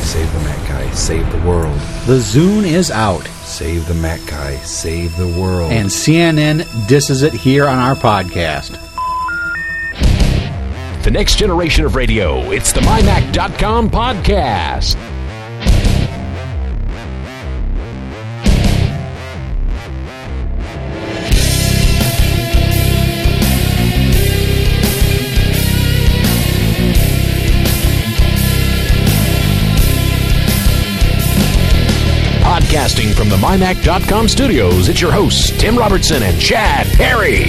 Save the Mac Guy. Save the world. The Zune is out. Save the Mac Guy. Save the world. And CNN disses it here on our podcast. The next generation of radio. It's the MyMac.com podcast. Podcasting from the MyMac.com studios, it's your hosts, Tim Robertson and Chad Perry.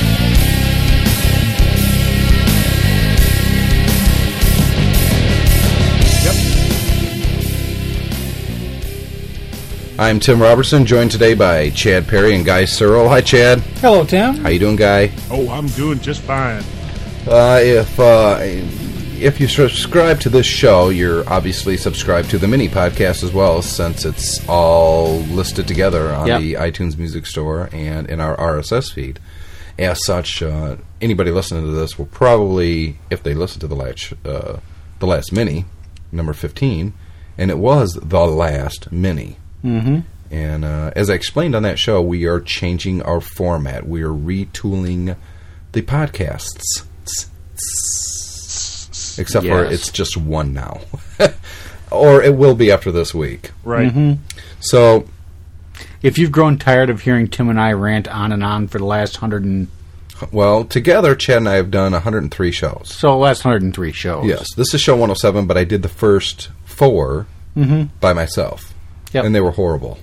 I'm Tim Robertson, joined today by Chad Perry and Guy Searle. Hi, Chad. Hello, Tim. How you doing, Guy? Oh, I'm doing just fine. If you subscribe to this show, you're obviously subscribed to the mini podcast as well, since it's all listed together on the iTunes Music Store and in our RSS feed. As such, anybody listening to this will probably, if they listen to the last mini, number 15, and it was the last mini. Mm-hmm. And as I explained on that show, we are changing our format. We are retooling the podcasts. Except for it's just one now. Or it will be after this week. Right. Mm-hmm. So, if you've grown tired of hearing Tim and I rant on and on for the last 100 and... Well, together, Chad and I have done 103 shows. So, last 103 shows. Yes. This is show 107, but I did the first 4 by myself. Yep. And they were horrible.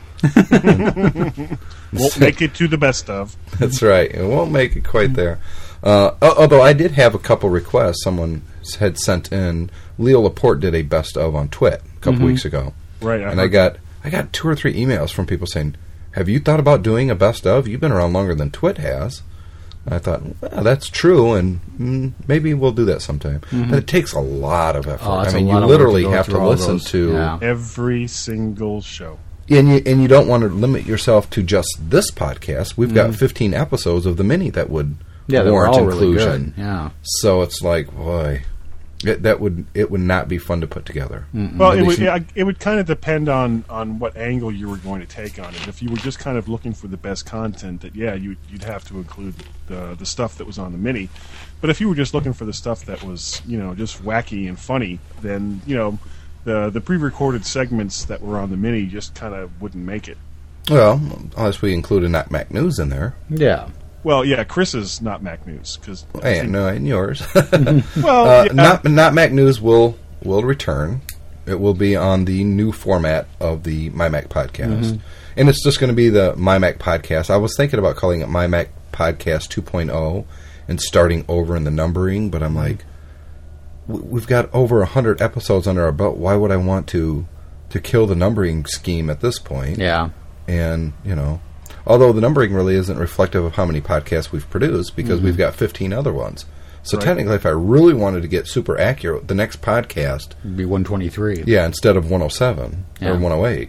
Won't make it to the best of. That's right. It won't make it quite there. Although I did have a couple requests. Someone had sent in. Leo Laporte did a best of on Twit a couple weeks ago. Right. And I got 2 or 3 emails from people saying, "Have you thought about doing a best of? You've been around longer than Twit has." And I thought, well, that's true, and maybe we'll do that sometime. But it takes a lot of effort. I mean, you literally have to listen to every single show. And you don't want to limit yourself to just this podcast. We've got 15 episodes of the mini that would warrant inclusion. Really good. Yeah. So it's like, boy, it would not be fun to put together. Well, it would kind of depend on what angle you were going to take on it. If you were just kind of looking for the best content, that you'd have to include the stuff that was on the mini. But if you were just looking for the stuff that was just wacky and funny, then the pre-recorded segments that were on the mini just kind of wouldn't make it. Well, unless we included Not Mac News in there. Yeah. Well, yeah, Chris's Not Mac News. And yours. Well, Not Mac News will return. It will be on the new format of the My Mac podcast. And it's just going to be the My Mac podcast. I was thinking about calling it My Mac Podcast 2.0 and starting over in the numbering, but I'm like, we've got over 100 episodes under our belt. Why would I want to kill the numbering scheme at this point? Yeah. And, although the numbering really isn't reflective of how many podcasts we've produced, because we've got 15 other ones. So technically, if I really wanted to get super accurate, the next podcast would be 123. Yeah, instead of 107 or 108.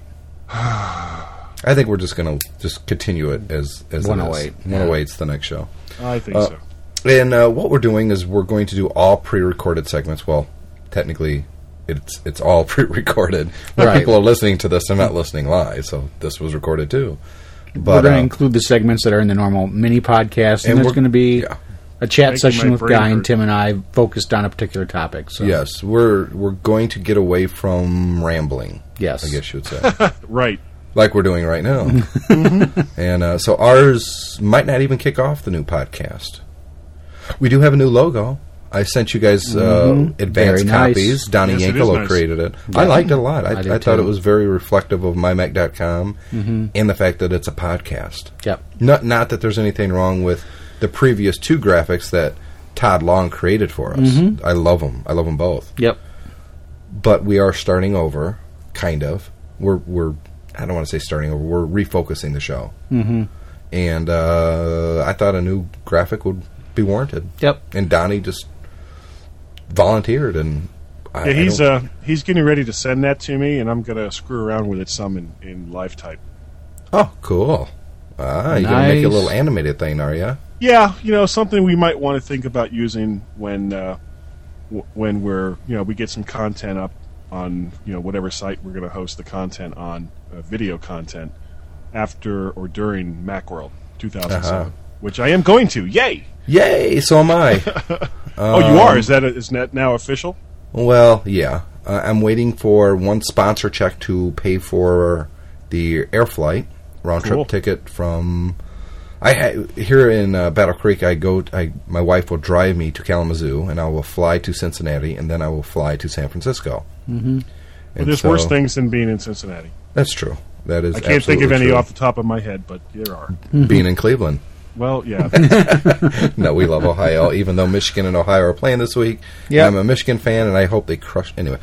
I think we're just going to continue it as 108. 108's the next show. I think so. And what we're doing is we're going to do all pre-recorded segments. Well, technically, it's all pre-recorded. Right. People are listening to this; they're not listening live, so this was recorded too. But we're going to include the segments that are in the normal mini podcast, and there's going to be a chat session with Guy and Tim and I focused on a particular topic. So. Yes, we're going to get away from rambling. Yes, I guess you would say. Right. Like we're doing right now. And so ours might not even kick off the new podcast. We do have a new logo. I sent you guys advanced copies. Donnie Yankelo created it. Yeah. I liked it a lot. I thought it was very reflective of MyMac.com and the fact that it's a podcast. Yep. Not that there's anything wrong with the previous 2 graphics that Todd Long created for us. I love them. I love them both. Yep. But we are starting over, kind of. We're I don't want to say starting over. We're refocusing the show. And I thought a new graphic would be warranted. Yep. And Donnie just volunteered, and he's getting ready to send that to me, and I'm going to screw around with it some in LiveType. Oh, cool. You're going to make a little animated thing, are you? Yeah, something we might want to think about using when we're we get some content up whatever site we're going to host the content on, video content, after or during Macworld 2007, which I am going to. Yay! Yay! So am I. Oh, you are? Is that now official? Well, yeah. I'm waiting for one sponsor check to pay for the air flight round trip ticket from. Here in Battle Creek, my wife will drive me to Kalamazoo, and I will fly to Cincinnati, and then I will fly to San Francisco. Mm-hmm. Well, there's worse things than being in Cincinnati. That's true. That is. I can't think of any true. off the top of my head, but there are. Being in Cleveland. Well, yeah. No, we love Ohio, even though Michigan and Ohio are playing this week. Yeah, I'm a Michigan fan, and I hope they crush. Anyway,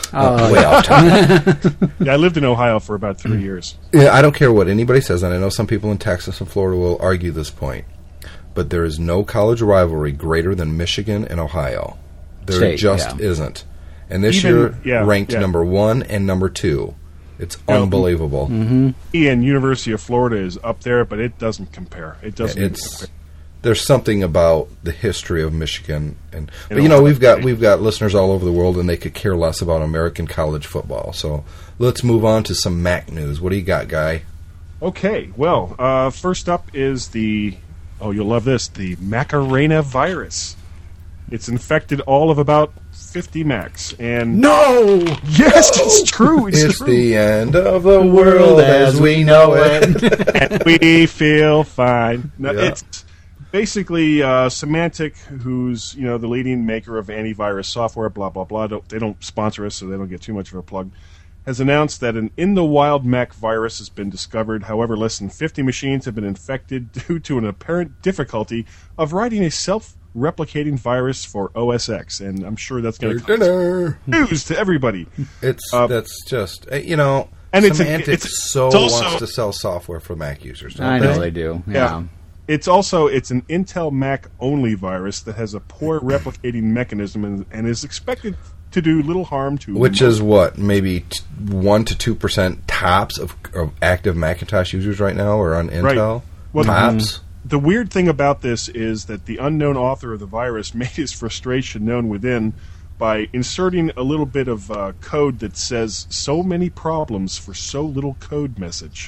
way off topic. Yeah, I lived in Ohio for about 3 years. Yeah, I don't care what anybody says, and I know some people in Texas and Florida will argue this point, but there is no college rivalry greater than Michigan and Ohio. There isn't. And this year, ranked number 1 and number 2. It's unbelievable. Mm-hmm. And University of Florida is up there, but it doesn't compare. It doesn't compare. There's something about the history of Michigan, but we've got listeners all over the world, and they could care less about American college football. So let's move on to some Mac news. What do you got, Guy? Okay, well, first up is you'll love this, the Macarena virus. It's infected all of about 50 Macs, and no, yes, it's true. It's the end of the world as we know it, and we feel fine. Now, it's basically Symantec, who's the leading maker of antivirus software. Blah blah blah. They don't sponsor us, so they don't get too much of a plug. Has announced that an in-the-wild Mac virus has been discovered. However, less than 50 machines have been infected due to an apparent difficulty of writing a self-replicating virus for OS X, and I'm sure that's going to cause news to everybody. That's just and Symantec wants to sell software for Mac users. I know they do. Yeah. It's an Intel Mac only virus that has a poor replicating mechanism and is expected to do little harm to. Which is what, maybe 1 to 2% tops of active Macintosh users right now are on Intel. Right. Well, tops. The weird thing about this is that the unknown author of the virus made his frustration known within by inserting a little bit of code that says "so many problems for so little code" message.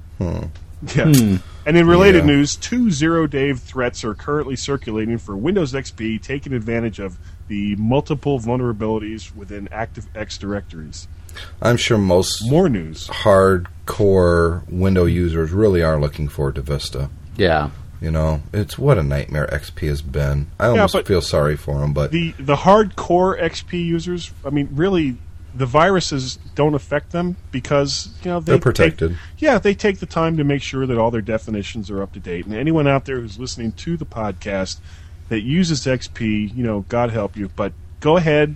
Yeah. And in related news, 2 zero-day threats are currently circulating for Windows XP, taking advantage of the multiple vulnerabilities within ActiveX directories. I'm sure most more news hardcore Window users really are looking forward to Vista. Yeah. It's what a nightmare XP has been. I almost feel sorry for them, but the hardcore XP users, I mean, really, the viruses don't affect them because they're protected. They take the time to make sure that all their definitions are up to date. And anyone out there who's listening to the podcast that uses XP, God help you. But go ahead,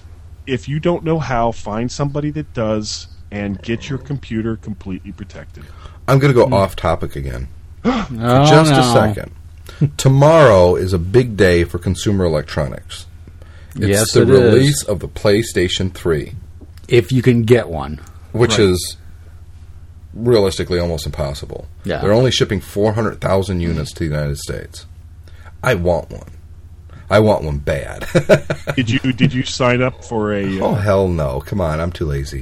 if you don't know how, find somebody that does, and get your computer completely protected. I'm going to go off topic again. Just a second. Tomorrow is a big day for consumer electronics. It's the release of the PlayStation 3. If you can get one. Which is realistically almost impossible. Yeah. They're only shipping 400,000 units to the United States. I want one. I want one bad. Did you sign up for a... Oh, hell no. Come on, I'm too lazy.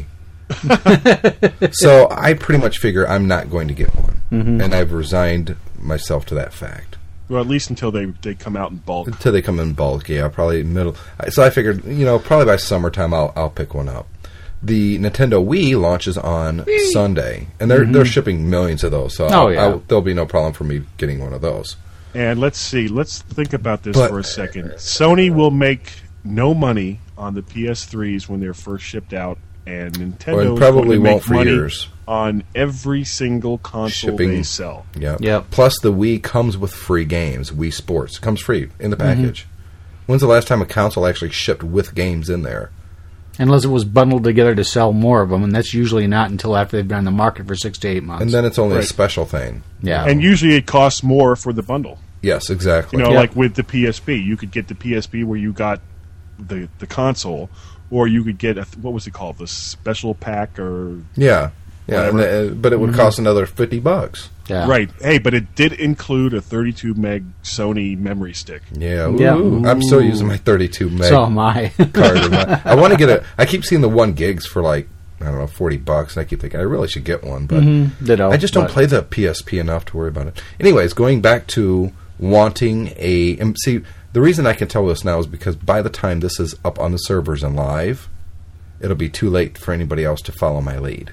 So I pretty much figure I'm not going to get one. Mm-hmm. And I've resigned myself to that fact. Well, at least until they come out in bulk. Until they come in bulk, yeah, probably middle. So I figured, probably by summertime I'll pick one up. The Nintendo Wii launches on Sunday, and they're shipping millions of those. So there'll be no problem for me getting one of those. And let's think about this for a second. Sony will make no money on the PS3s when they're first shipped out, and Nintendo probably won't for years on every single console they sell. Yeah. Plus, the Wii comes with free games. Wii Sports comes free in the package. When's the last time a console actually shipped with games in there? Unless it was bundled together to sell more of them, and that's usually not until after they've been on the market for 6 to 8 months. And then it's only a special thing. Yeah. And usually it costs more for the bundle. Yes, exactly. Like with the PSP, you could get the PSP where you got the console, or you could get what was it called, the special pack or but it would cost another $50. Yeah. Right. Hey, but it did include a 32 meg Sony memory stick. Yeah. Ooh. I'm still using my 32 meg. So am I. Card. I want to get I keep seeing the 1 gigs for like, I don't know, $40, and I keep thinking I really should get one, but I just don't play the PSP enough to worry about it. Anyways, going back to wanting see, the reason I can tell this now is because by the time this is up on the servers and live, it'll be too late for anybody else to follow my lead.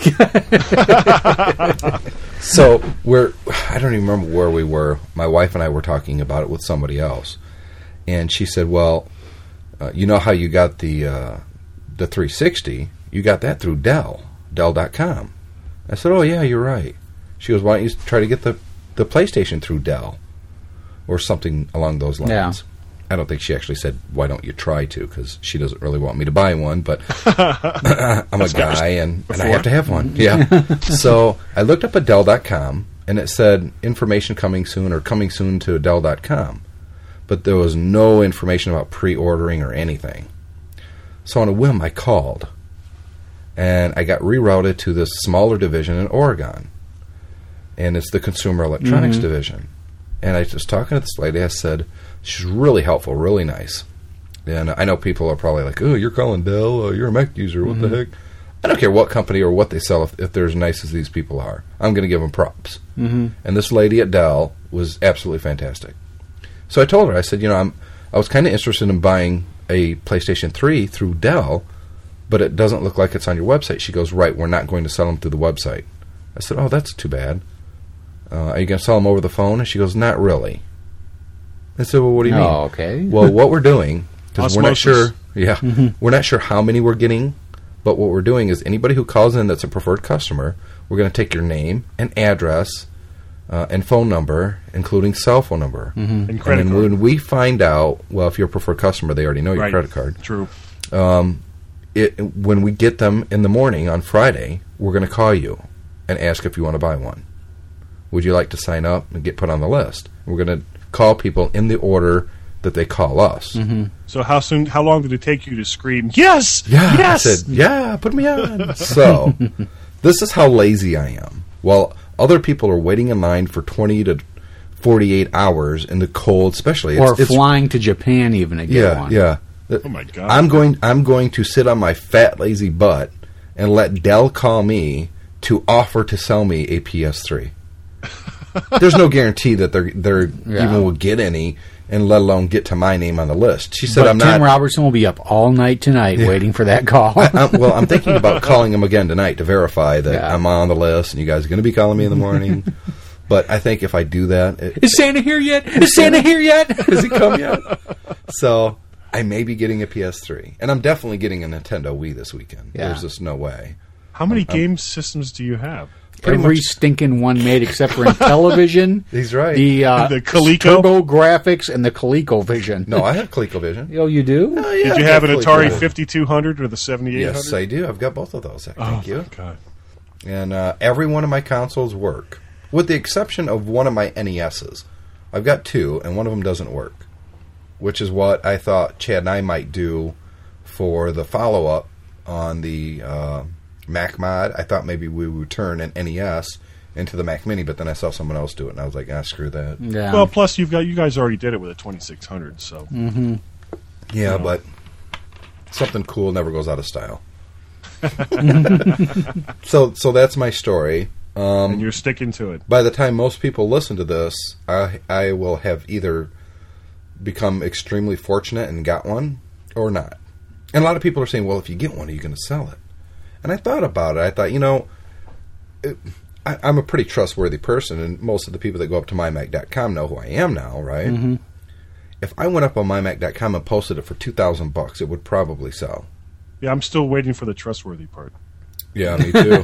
So I don't even remember where we were. My wife and I were talking about it with somebody else, and she said, "Well, you know how you got the 360? You got that through Dell.com." I said, "Oh yeah, you're right." She goes, "Why don't you try to get the PlayStation through Dell, or something along those lines?" Yeah. I don't think she actually said, "Why don't you try to?" Because she doesn't really want me to buy one, but I'm a guy and I have to have one. Yeah. So I looked up at Dell.com, and it said information coming soon or coming soon to Dell.com. But there was no information about pre-ordering or anything. So on a whim, I called, and I got rerouted to this smaller division in Oregon. And it's the Consumer Electronics Division. And I was talking to this lady. I said, she's really helpful, really nice. And I know people are probably like, "Oh, you're calling Dell? You're a Mac user. What the heck?" I don't care what company or what they sell if they're as nice as these people are. I'm going to give them props. And this lady at Dell was absolutely fantastic. So I told her, I said, I was kind of interested in buying a PlayStation 3 through Dell, but it doesn't look like it's on your website. She goes, "Right, we're not going to sell them through the website." I said, "Oh, that's too bad. Are you going to sell them over the phone?" And she goes, "Not really." I said, "Well, what do you mean?" Oh, okay. Well, what we're doing, because we're not sure, we're not sure how many we're getting, but what we're doing is anybody who calls in that's a preferred customer, we're going to take your name and address and phone number, including cell phone number. And credit and card. When we find out, well, if you're a preferred customer, they already know your credit card. True. When we get them in the morning on Friday, we're going to call you and ask if you want to buy one. Would you like to sign up and get put on the list? We're going to call people in the order that they call us. So how long did it take you to scream, "Yes! Yeah, yes!" I said, "Yeah, put me on." So, this is how lazy I am. While other people are waiting in line for 20 to 48 hours in the cold, especially. Or flying to Japan even to get one. Yeah. Oh, my God. I'm going to sit on my fat, lazy butt and let Dell call me to offer to sell me a PS3. There's no guarantee that they're even will get any, and let alone get to my name on the list. She said, but "I'm not." Tim Robertson will be up all night tonight waiting for that call. I'm thinking about calling him again tonight to verify that I'm on the list, and you guys are going to be calling me in the morning. But I think if I do that, is Santa here yet? Is Santa here yet? Has he come yet? So I may be getting a PS3, and I'm definitely getting a Nintendo Wii this weekend. Yeah. There's just no way. How many game systems do you have? Every stinking one made except for Intellivision. He's right. The Coleco? Turbo Graphics and the ColecoVision. No, I have ColecoVision. Oh, you do? Oh, yeah, Did you have an Atari 5200 or the 7800? Yes, I do. I've got both of those. Thank you. God. And every one of my consoles work, with the exception of one of my NESs. I've got two, and one of them doesn't work, which is what I thought Chad and I might do for the follow-up on the Mac Mod. I thought maybe we would turn an NES into the Mac Mini, but then I saw someone else do it, and I was like, screw that. Yeah. Well, plus you guys already did it with a 2600, so. Yeah, but something cool never goes out of style. So that's my story. And you're sticking to it. By the time most people listen to this, I will have either become extremely fortunate and got one, or not. And a lot of people are saying, "Well, if you get one, are you going to sell it?" And I thought about it. I thought, I'm a pretty trustworthy person, and most of the people that go up to mymac.com know who I am now, right? If I went up on mymac.com and posted it for $2,000, it would probably sell. Yeah, I'm still waiting for the trustworthy part. Yeah, me too.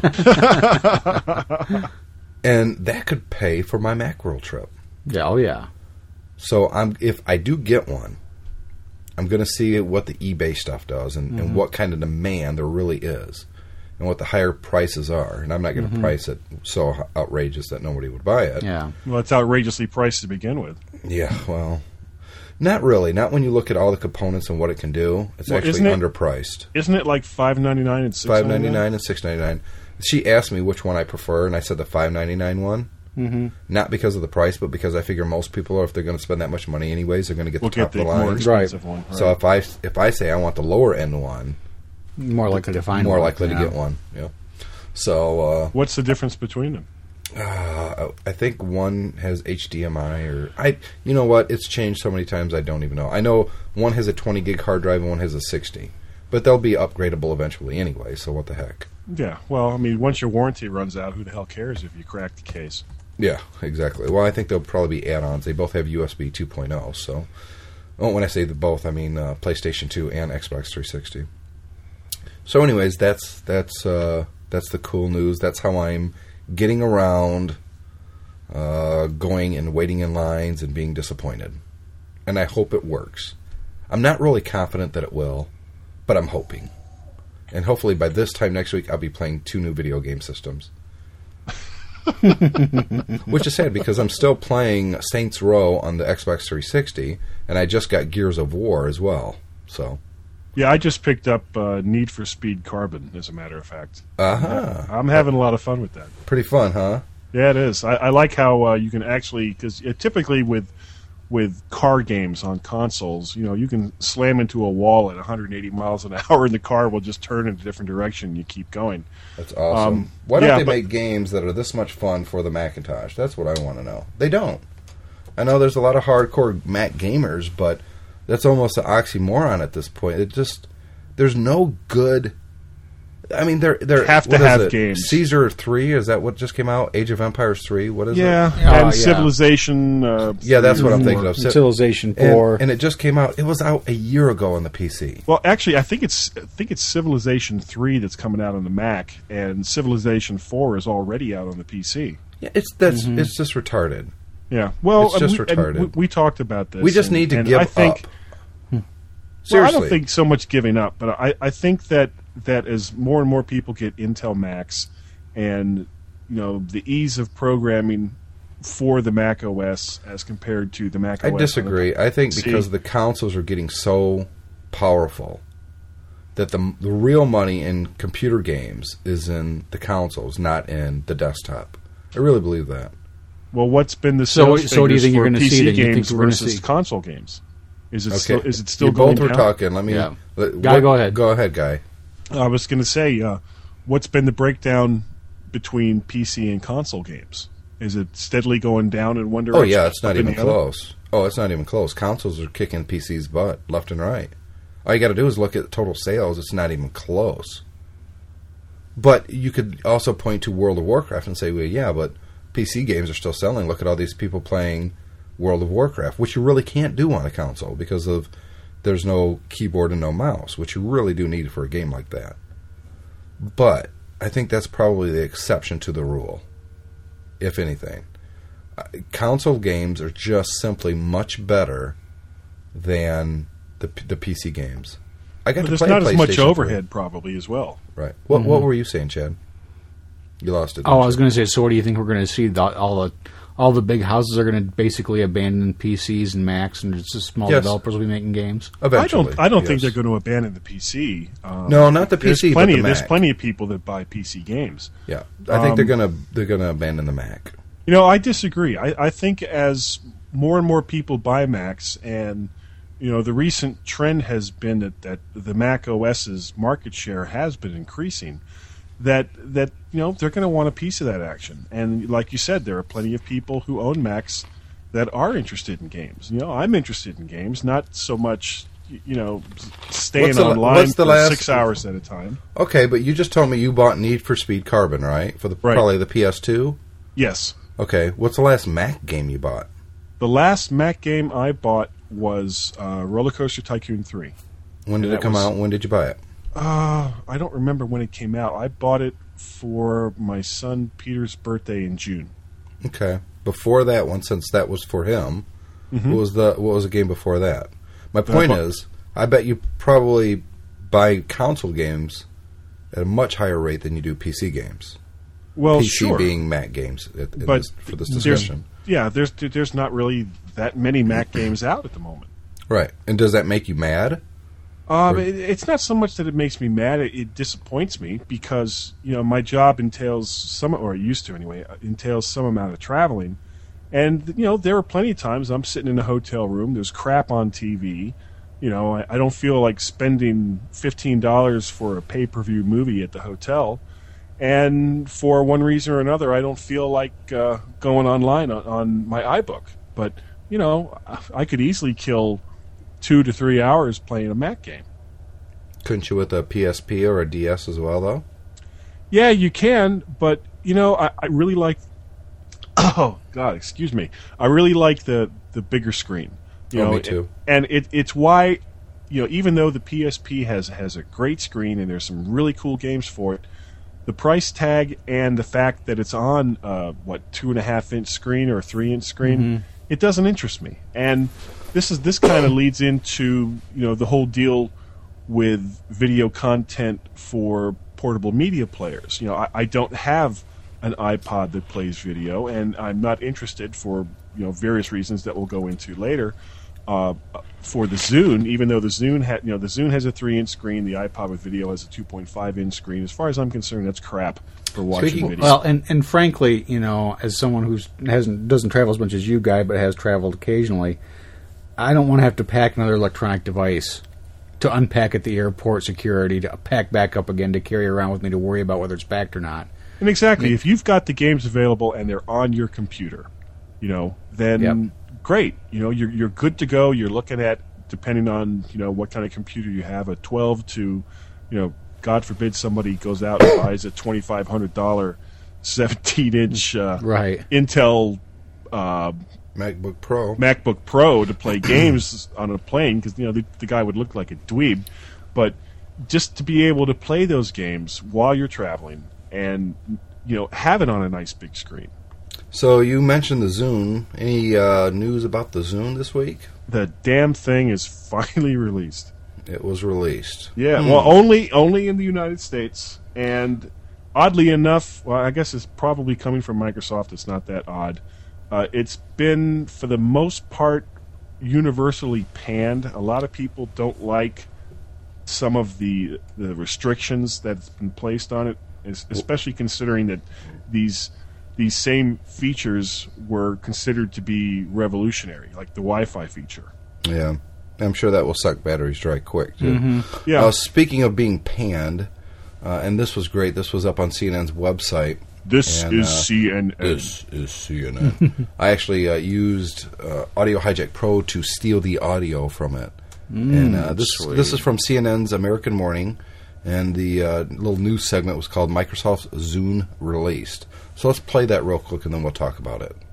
And that could pay for my Macworld trip. Yeah, oh yeah. So if I do get one, I'm going to see what the eBay stuff does and what kind of demand there really is and what the higher prices are. And I'm not going to price it so outrageous that nobody would buy it. Yeah. Well, it's outrageously priced to begin with. Yeah, well, not really. Not when you look at all the components and what it can do. It's actually underpriced. Isn't it like $5.99 and $6.99? $5.99 and $6.99. She asked me which one I prefer, and I said the $5.99 one. Mm-hmm. Not because of the price, but because I figure most people, if they're going to spend that much money anyways, they're going to get the top of the line. More expensive one. Right. So if I say I want the lower end one, more likely to find more one. likely to get one. Yeah. So what's the difference between them? I think one has HDMI you know what? It's changed so many times I don't even know. I know one has a 20 gig hard drive and one has a 60, but they'll be upgradable eventually anyway. So what the heck? Yeah. Well, I mean, once your warranty runs out, who the hell cares if you crack the case? Yeah, exactly. Well, I think they'll probably be add-ons. They both have USB 2.0. So when I say both, I mean PlayStation 2 and Xbox 360. So, anyways, that's the cool news. That's how I'm getting around, going and waiting in lines and being disappointed. And I hope it works. I'm not really confident that it will, but I'm hoping. And hopefully by this time next week, I'll be playing 2 new video game systems. Which is sad because I'm still playing Saints Row on the Xbox 360, and I just got Gears of War as well. So, yeah, I just picked up Need for Speed Carbon, as a matter of fact. I'm having a lot of fun with that. Pretty fun, huh? Yeah, it is. I like how you can actually, because typically with car games on consoles, you can slam into a wall at 180 miles an hour and the car will just turn in a different direction and you keep going. That's awesome. Why don't they make games that are this much fun for the Macintosh? That's what I want to know. They don't. I know there's a lot of hardcore Mac gamers, but that's almost an oxymoron at this point. There's no good... I mean, they're have to have games. Caesar 3, is that what just came out? Age of Empires 3, what is it? And Civilization... that's what I'm thinking of. Civilization 4. And it just came out. It was out a year ago on the PC. Well, actually, I think it's Civilization 3 that's coming out on the Mac, and Civilization 4 is already out on the PC. Yeah, it's just retarded. Yeah, well, it's just retarded. We talked about this. We just need to give up. Seriously. Well, I don't think so much giving up, but I think that as more and more people get Intel Macs and the ease of programming for the Mac OS as compared to the Mac OS. I disagree. I think because the consoles are getting so powerful that the real money in computer games is in the consoles, not in the desktop. I really believe that. Well, what's been the sales so do you think you're going to see PC games we're going to versus see console games? Is it still you going both were down? talking. Let me. Yeah. Guy, go ahead. Go ahead, Guy. I was going to say, what's been the breakdown between PC and console games? Is it steadily going down in one direction? Oh yeah, it's not even close. Oh, it's not even close. Consoles are kicking PC's butt left and right. All you got to do is look at total sales. It's not even close. But you could also point to World of Warcraft and say, well, yeah, but PC games are still selling. Look at all these people playing World of Warcraft, which you really can't do on a console because there's no keyboard and no mouse, which you really do need for a game like that. But I think that's probably the exception to the rule, if anything. Console games are just simply much better than the PC games. I got to play there's not as much PlayStation overhead, probably, as well. Right. What were you saying, Chad? You lost it. I was going to say, so what do you think we're going to see? All the big houses are going to basically abandon PCs and Macs, and just small developers will be making games? Eventually. I don't think they're going to abandon the PC. No, not the PC, but the Mac. There's plenty of people that buy PC games. Yeah, I think they're gonna abandon the Mac. I disagree. I think as more and more people buy Macs, and the recent trend has been that the Mac OS's market share has been increasing. That they're going to want a piece of that action, and like you said, there are plenty of people who own Macs that are interested in games. I'm interested in games, not so much staying online for 6 hours at a time. Okay, but you just told me you bought Need for Speed Carbon, right? Probably the PS2. Yes. Okay, what's the last Mac game you bought? The last Mac game I bought was Roller Coaster Tycoon 3. When did it come out? When did you buy it? I don't remember when it came out. I bought it for my son Peter's birthday in June. Okay. Before that one, since that was for him, what was the game before that? My point is, I bet you probably buy console games at a much higher rate than you do PC games. Well, PC sure. being Mac games for this discussion. There's not really that many Mac games out at the moment. Right. And does that make you mad? It's not so much that it makes me mad. It disappoints me because my job entails it used to anyway, entails some amount of traveling, and there are plenty of times I'm sitting in a hotel room. There's crap on TV. I don't feel like spending $15 for a pay-per-view movie at the hotel, and for one reason or another, I don't feel like going online on my iBook. But I could easily kill 2 to 3 hours playing a Mac game. Couldn't you with a PSP or a DS as well, though? Yeah, you can, but I really like. Oh God, excuse me. I really like the bigger screen. Me too. And it's why even though the PSP has a great screen and there's some really cool games for it, the price tag and the fact that it's on 2.5-inch screen or a 3-inch screen, it doesn't interest me. And this kind of leads into the whole deal with video content for portable media players. I don't have an iPod that plays video, and I'm not interested for various reasons that we'll go into later. For the Zune, even though the Zune has a 3-inch screen, the iPod with video has a 2.5-inch screen. As far as I'm concerned, that's crap for watching video. Well, and frankly, as someone who doesn't travel as much as you, Guy, but has traveled occasionally, I don't want to have to pack another electronic device to unpack at the airport security, to pack back up again, to carry around with me, to worry about whether it's packed or not. And exactly, if you've got the games available and they're on your computer, then great. You're good to go. You're looking at, depending on what kind of computer you have, a 12 to, God forbid somebody goes out and buys a $2,500 17-inch Intel MacBook Pro to play games on a plane, because the guy would look like a dweeb. But just to be able to play those games while you're traveling and have it on a nice big screen. So you mentioned the Zune. Any news about the Zune this week? The damn thing is finally released. It was released. Yeah, well, only in the United States, and oddly enough, well, I guess it's probably coming from Microsoft. It's not that odd. It's been, for the most part, universally panned. A lot of people don't like some of the restrictions that's been placed on it, especially considering that these same features were considered to be revolutionary, like the Wi-Fi feature. Yeah, I'm sure that will suck batteries dry quick, too. Mm-hmm. Yeah. Speaking of being panned, and this was great, this was up on CNN's website. This is CNN. This is CNN. I actually used Audio Hijack Pro to steal the audio from it. And this is from CNN's American Morning, and the little news segment was called Microsoft's Zune Released. So let's play that real quick, and then we'll talk about it.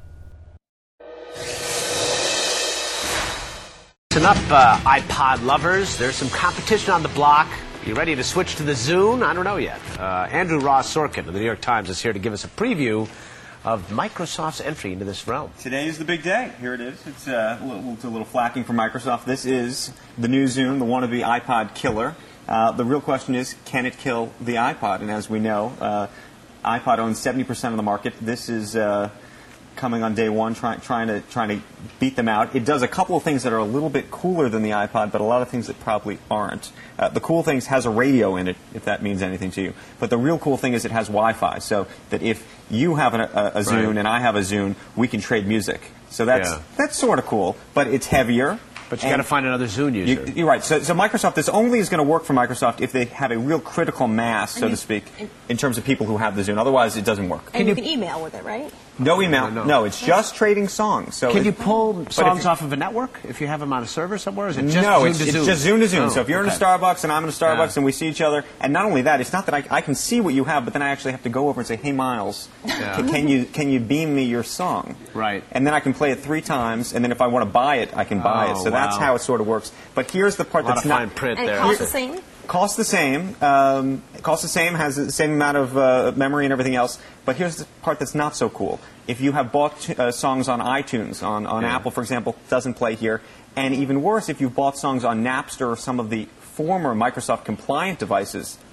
Listen up, iPod lovers. There's some competition on the block. You ready to switch to the Zune? I don't know yet. Andrew Ross Sorkin of the New York Times is here to give us a preview of Microsoft's entry into this realm. Today is the big day. Here it is. It's a little flacking for Microsoft. This is the new Zune, the wannabe iPod killer. The real question is, can it kill the iPod? And as we know, iPod owns 70% of the market. This is coming on day one, trying to beat them out. It does a couple of things that are a little bit cooler than the iPod, but a lot of things that probably aren't. The cool thing has a radio in it, if that means anything to you. But the real cool thing is it has Wi-Fi, so that if you have a Zune and I have a Zune, we can trade music. So that's sort of cool, but it's heavier. But you got to find another Zune user. You're right. So Microsoft, this only is going to work for Microsoft if they have a real critical mass, so to speak, in terms of people who have the Zune. Otherwise, it doesn't work. And you can email with it, right? No email. No, it's just trading songs. So can you pull songs off of a network if you have them on a server somewhere? Or is it just no, Zune it's to Zune? just Zune to Zune. So if you're in a Starbucks and I'm in a Starbucks and we see each other, and not only that, it's not that I can see what you have, but then I actually have to go over and say, hey, Miles, can you beam me your song? Right. And then I can play it 3 times, and then if I want to buy it, I can buy it. So that's how it sort of works. But here's the part that's not... fine print and there. it costs the same? Costs the same. Costs the same, has the same amount of memory and everything else. But here's the part that's not so cool. If you have bought songs on iTunes, on Apple, for example, doesn't play here. And even worse, if you've bought songs on Napster or some of the former Microsoft compliant devices,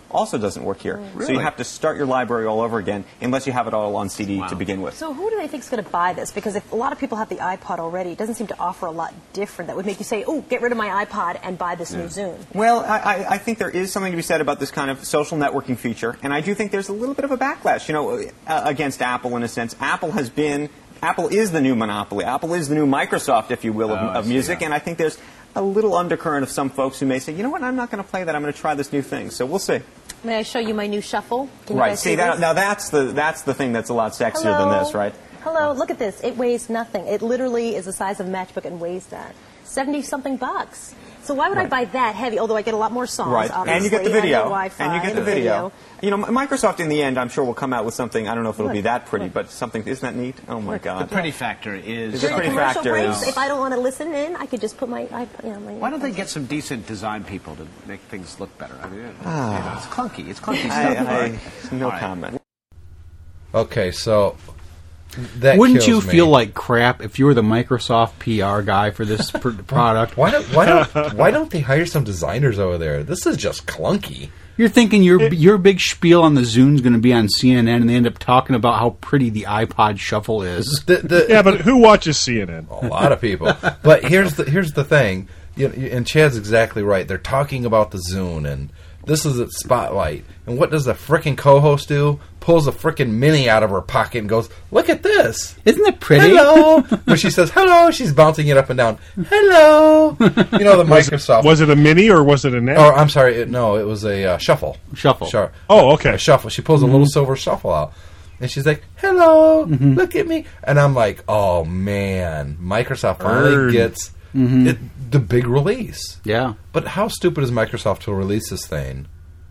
also doesn't work here. So you have to start your library all over again unless you have it all on CD to begin with. So who do they think is going to buy this? Because if a lot of people have the iPod already, it doesn't seem to offer a lot different that would make you say, oh, get rid of my iPod and buy this new Zune. Well, I think there is something to be said about this kind of social networking feature, and I do think there's a little bit of a backlash, against Apple in a sense. Apple is the new monopoly. Apple is the new Microsoft, if you will, of music, and I think there's a little undercurrent of some folks who may say, you know what, I'm not going to play that. I'm going to try this new thing. So we'll see. May I show you my new shuffle? Can you Right. guys See, now that's the thing that's a lot sexier than this, right? Hello, look at this. It weighs nothing. It literally is the size of a matchbook and weighs that. 70-something bucks. So why would I buy that heavy? Although I get a lot more songs, Right, obviously. and you get the video. Wi-Fi, And you get the video. Microsoft in the end, I'm sure, will come out with something. I don't know if it'll be that pretty, but something. Isn't that neat? Oh my God. The pretty factor is. The pretty commercial factor breaks, is. if I don't want to listen in, I could just put my iPod. Why don't they get some decent design people to make things look better? I mean, it's clunky. It's clunky stuff. No All comment. Okay, so that Wouldn't kills you me. feel like crap if you were the Microsoft PR guy for this product? Why don't they hire some designers over there? This is just clunky. You're thinking your big spiel on the Zune's going to be on CNN, and they end up talking about how pretty the iPod Shuffle is. Yeah, but who watches CNN? A lot of people. But here's the thing, and Chad's exactly right. They're talking about the Zune, and this is its spotlight. And what does the frickin' co-host do? Pulls a frickin' mini out of her pocket and goes, "Look at this! Isn't it pretty?" Hello." When she says hello, she's bouncing it up and down. Hello. The Microsoft. Was it a mini or was it a NET? Oh, I'm sorry. It was a shuffle. Shuffle. Sure. Oh, okay. A shuffle. She pulls a little silver shuffle out. And she's like, hello, look at me. And I'm like, oh, man. Microsoft finally gets the big release. Yeah. But how stupid is Microsoft to release this thing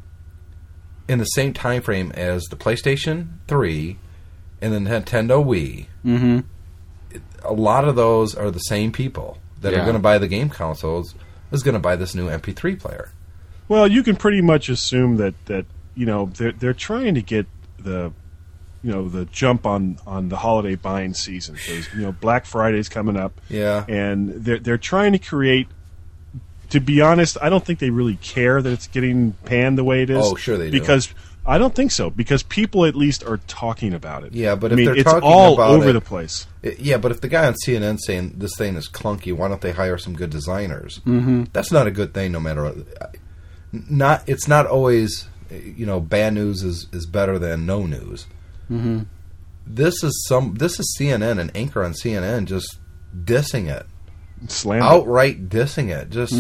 in the same time frame as the PlayStation 3 and the Nintendo Wii? Mm-hmm. A lot of those are the same people that are going to buy the game consoles is going to buy this new MP3 player. Well, you can pretty much assume that they're trying to get the jump on the holiday buying season. Because Black Friday's coming up. Yeah. And they're trying to create. To be honest, I don't think they really care that it's getting panned the way it is. Oh, sure they do. Because I don't think so. Because people at least are talking about it. Yeah, but if they're it's talking all about over it, the place. Yeah, but if the guy on CNN saying this thing is clunky, why don't they hire some good designers? Mm-hmm. That's not a good thing, no matter what. It's not always, bad news is better than no news. Mm-hmm. This is CNN and Anchor on CNN just dissing it. Slam outright dissing it, just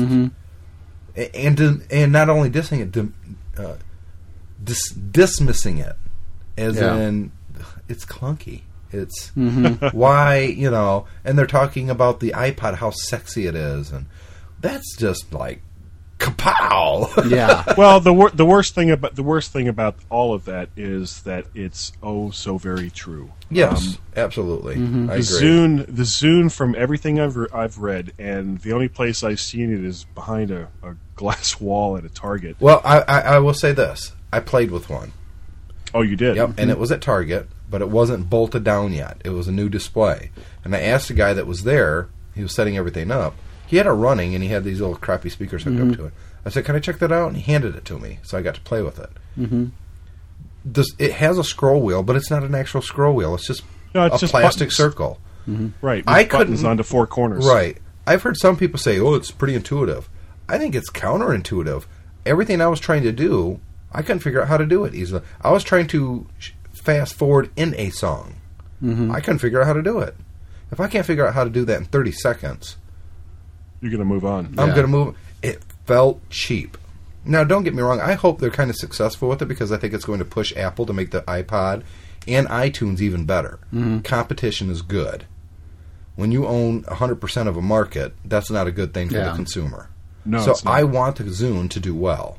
and not only dissing it, dismissing it, as in it's clunky. It's why and they're talking about the iPod, how sexy it is, and that's just like kapow. Yeah. Well, the worst thing about all of that is that it's so very true. Yes, absolutely. I agree. The Zune, from everything I've read, and the only place I've seen it is behind a glass wall at a Target. Well, I will say this: I played with one. Oh, you did? Yep, and it was at Target, but it wasn't bolted down yet. It was a new display, and I asked the guy that was there. He was setting everything up. He had it running, and he had these little crappy speakers hooked up to it. I said, "Can I check that out?" And he handed it to me, so I got to play with it. Mm-hmm. It has a scroll wheel, but it's not an actual scroll wheel. It's just a just plastic buttons. circle. Mm-hmm. Right. I buttons couldn't onto four corners. Right. I've heard some people say, "Oh, it's pretty intuitive." I think it's counterintuitive. Everything I was trying to do, I couldn't figure out how to do it easily. I was trying to fast forward in a song. Mm-hmm. I couldn't figure out how to do it. If I can't figure out how to do that in 30 seconds, you're going to move on. I'm going to move. It felt cheap. Now, don't get me wrong. I hope they're kind of successful with it because I think it's going to push Apple to make the iPod and iTunes even better. Mm-hmm. Competition is good. When you own 100% of a market, that's not a good thing for the consumer. No, so it's not. I want the Zune to do well.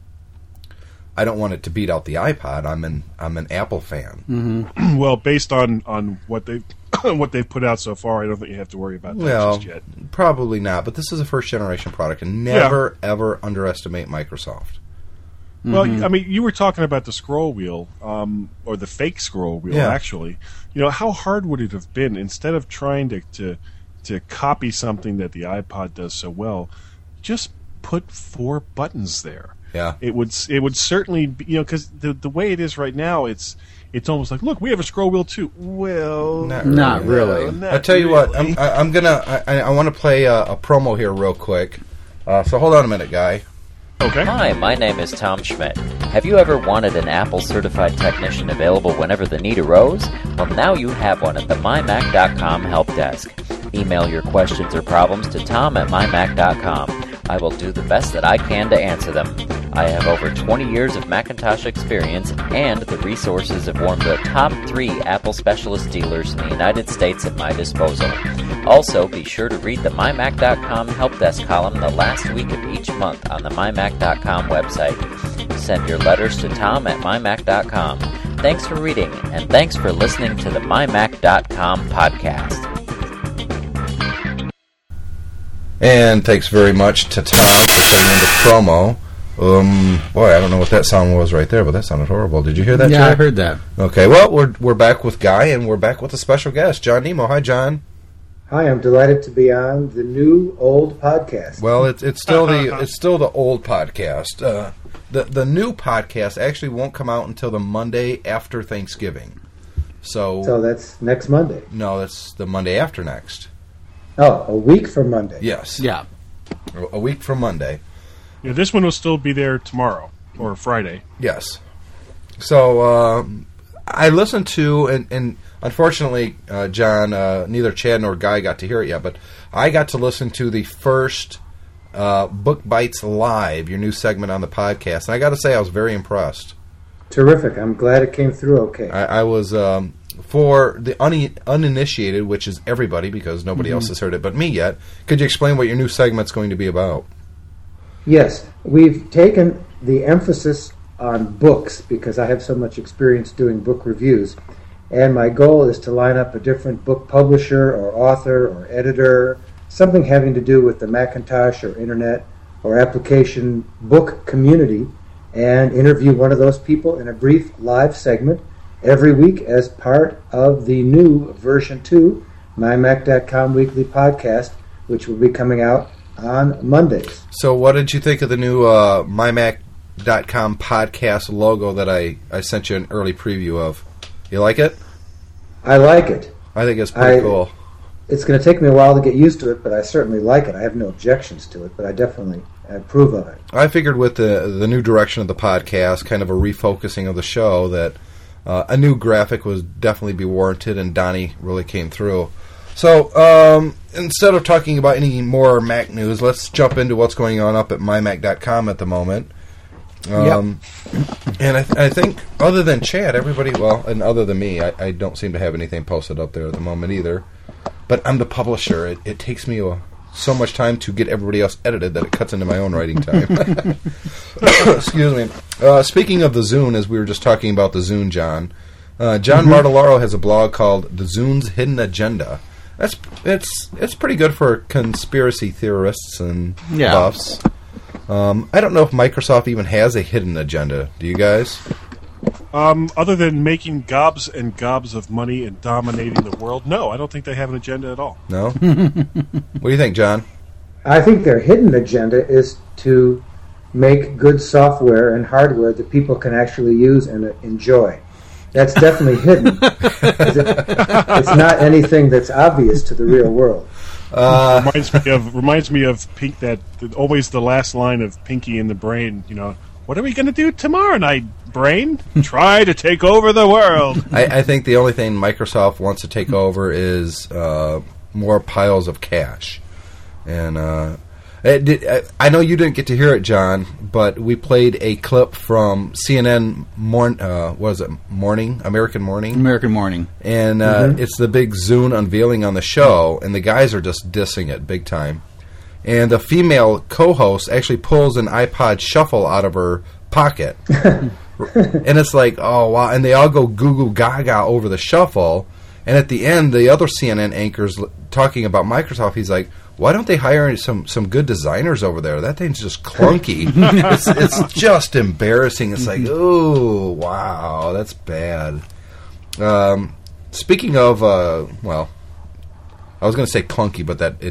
I don't want it to beat out the iPod. I'm an Apple fan. Mm-hmm. Well, based on what they've put out so far, I don't think you have to worry about that just yet. Probably not. But this is a first generation product, and never ever underestimate Microsoft. Mm-hmm. Well, I mean, you were talking about the scroll wheel, or the fake scroll wheel. Actually, how hard would it have been instead of trying to copy something that the iPod does so well, just put 4 buttons there. Yeah. It would certainly be, because the way it is right now, it's almost like, look, we have a scroll wheel too. Well, Not really. I tell you what, I'm gonna I want to play a promo here real quick. So hold on a minute, guy. Okay. Hi, my name is Tom Schmidt. Have you ever wanted an Apple certified technician available whenever the need arose? Well, now you have one at the mymac.com help desk. Email your questions or problems to tom@mymac.com. I will do the best that I can to answer them. I have over 20 years of Macintosh experience, and the resources of one of the top 3 Apple specialist dealers in the United States at my disposal. Also, be sure to read the mymac.com help desk column the last week of each month on the mymac.com website. Send your letters to tom@mymac.com. Thanks for reading, and thanks for listening to the mymac.com podcast. And thanks very much to Tom for putting in the promo. Boy, I don't know what that sound was right there, but that sounded horrible. Did you hear that, Yeah, Chad? I heard that. Okay, well, we're back with Guy, and we're back with a special guest, John Nemo. Hi, John. Hi, I'm delighted to be on the new old podcast. Well, it's still the old podcast. The new podcast actually won't come out until the Monday after Thanksgiving. So that's next Monday. No, that's the Monday after next. Oh, a week from Monday. Yes. Yeah. A week from Monday. Yeah, this one will still be there tomorrow or Friday. Yes. So I listened to, and unfortunately, John, neither Chad nor Guy got to hear it yet, but I got to listen to the first Book Bites Live, your new segment on the podcast, and I got to say I was very impressed. Terrific. I'm glad it came through okay. I was, for the uninitiated, which is everybody because nobody else has heard it but me yet, could you explain what your new segment's going to be about? Yes, we've taken the emphasis on books because I have so much experience doing book reviews, and my goal is to line up a different book publisher or author or editor, something having to do with the Macintosh or internet or application book community, and interview one of those people in a brief live segment every week as part of the new version 2 mymac.com weekly podcast, which will be coming out on Mondays. So what did you think of the new mymac.com podcast logo that I sent you an early preview of? You like it? I like it. I think it's pretty cool. It's going to take me a while to get used to it, but I certainly like it. I have no objections to it, but I definitely approve of it. I figured with the new direction of the podcast, kind of a refocusing of the show, that a new graphic would definitely be warranted, and Donnie really came through. So instead of talking about any more Mac news, let's jump into what's going on up at mymac.com at the moment. And I think other than Chad, everybody, well, and other than me, I don't seem to have anything posted up there at the moment either. But I'm the publisher. It takes me so much time to get everybody else edited that it cuts into my own writing time. Excuse me. Speaking of the Zune, as we were just talking about the Zune, John Martellaro has a blog called The Zune's Hidden Agenda. It's pretty good for conspiracy theorists and buffs. I don't know if Microsoft even has a hidden agenda. Do you guys? Other than making gobs and gobs of money and dominating the world, no, I don't think they have an agenda at all. No? What do you think, John? I think their hidden agenda is to make good software and hardware that people can actually use and enjoy. That's definitely hidden. It's not anything that's obvious to the real world. Reminds me of Pink. Always the last line of Pinky in the Brain. You know, what are we going to do tomorrow night, Brain? Try to take over the world. I think the only thing Microsoft wants to take over is more piles of cash. And I know you didn't get to hear it, John, but we played a clip from CNN American Morning? And it's the big Zune unveiling on the show, and the guys are just dissing it big time. And the female co-host actually pulls an iPod Shuffle out of her pocket. And it's like, oh, wow. And they all go goo-goo gaga over the Shuffle. And at the end, the other CNN anchor's talking about Microsoft. He's like, why don't they hire some good designers over there? That thing's just clunky. it's just embarrassing. It's like, oh, wow, that's bad. Speaking of, well, I was going to say clunky, but that it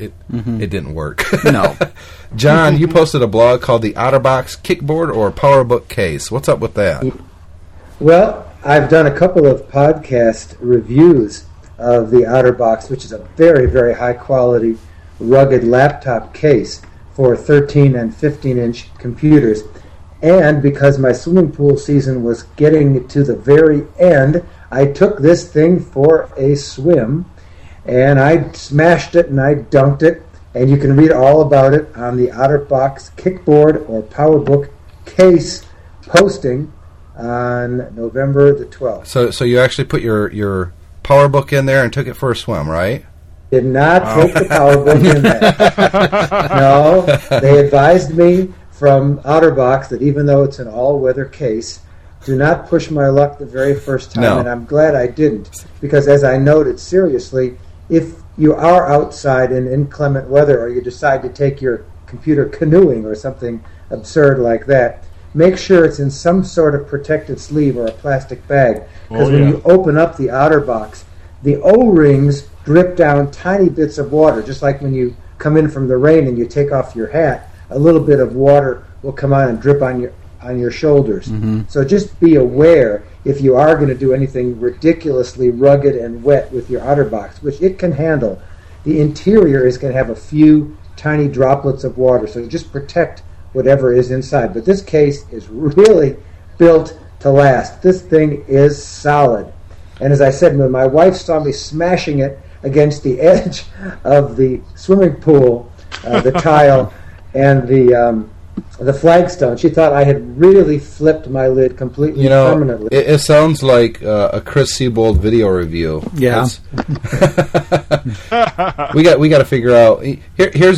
it didn't work. No. John, you posted a blog called the OtterBox Kickboard or PowerBook Case. What's up with that? Well, I've done a couple of podcast reviews of the OtterBox, which is a very, very high-quality, rugged laptop case for 13 and 15-inch computers. And because my swimming pool season was getting to the very end, I took this thing for a swim, and I smashed it and I dunked it, and you can read all about it on the OtterBox Kickboard or PowerBook Case posting on November the 12th. So you actually put your PowerBook in there and took it for a swim, right? Did not take the PowerBook in there. No, they advised me from OtterBox that even though it's an all-weather case, do not push my luck the very first time, and I'm glad I didn't, because as I noted, seriously, if you are outside in inclement weather or you decide to take your computer canoeing or something absurd like that, make sure it's in some sort of protected sleeve or a plastic bag, because when you open up the OtterBox, the O-rings drip down tiny bits of water, just like when you come in from the rain and you take off your hat, a little bit of water will come on and drip on your shoulders. Mm-hmm. So just be aware if you are going to do anything ridiculously rugged and wet with your OtterBox, which it can handle. The interior is going to have a few tiny droplets of water, so just protect whatever is inside. But this case is really built to last. This thing is solid. And as I said, when my wife saw me smashing it against the edge of the swimming pool, the tile, and the flagstone, she thought I had really flipped my lid completely permanently. It sounds like a Chris Siebold video review. Yeah. we got to figure out. Here's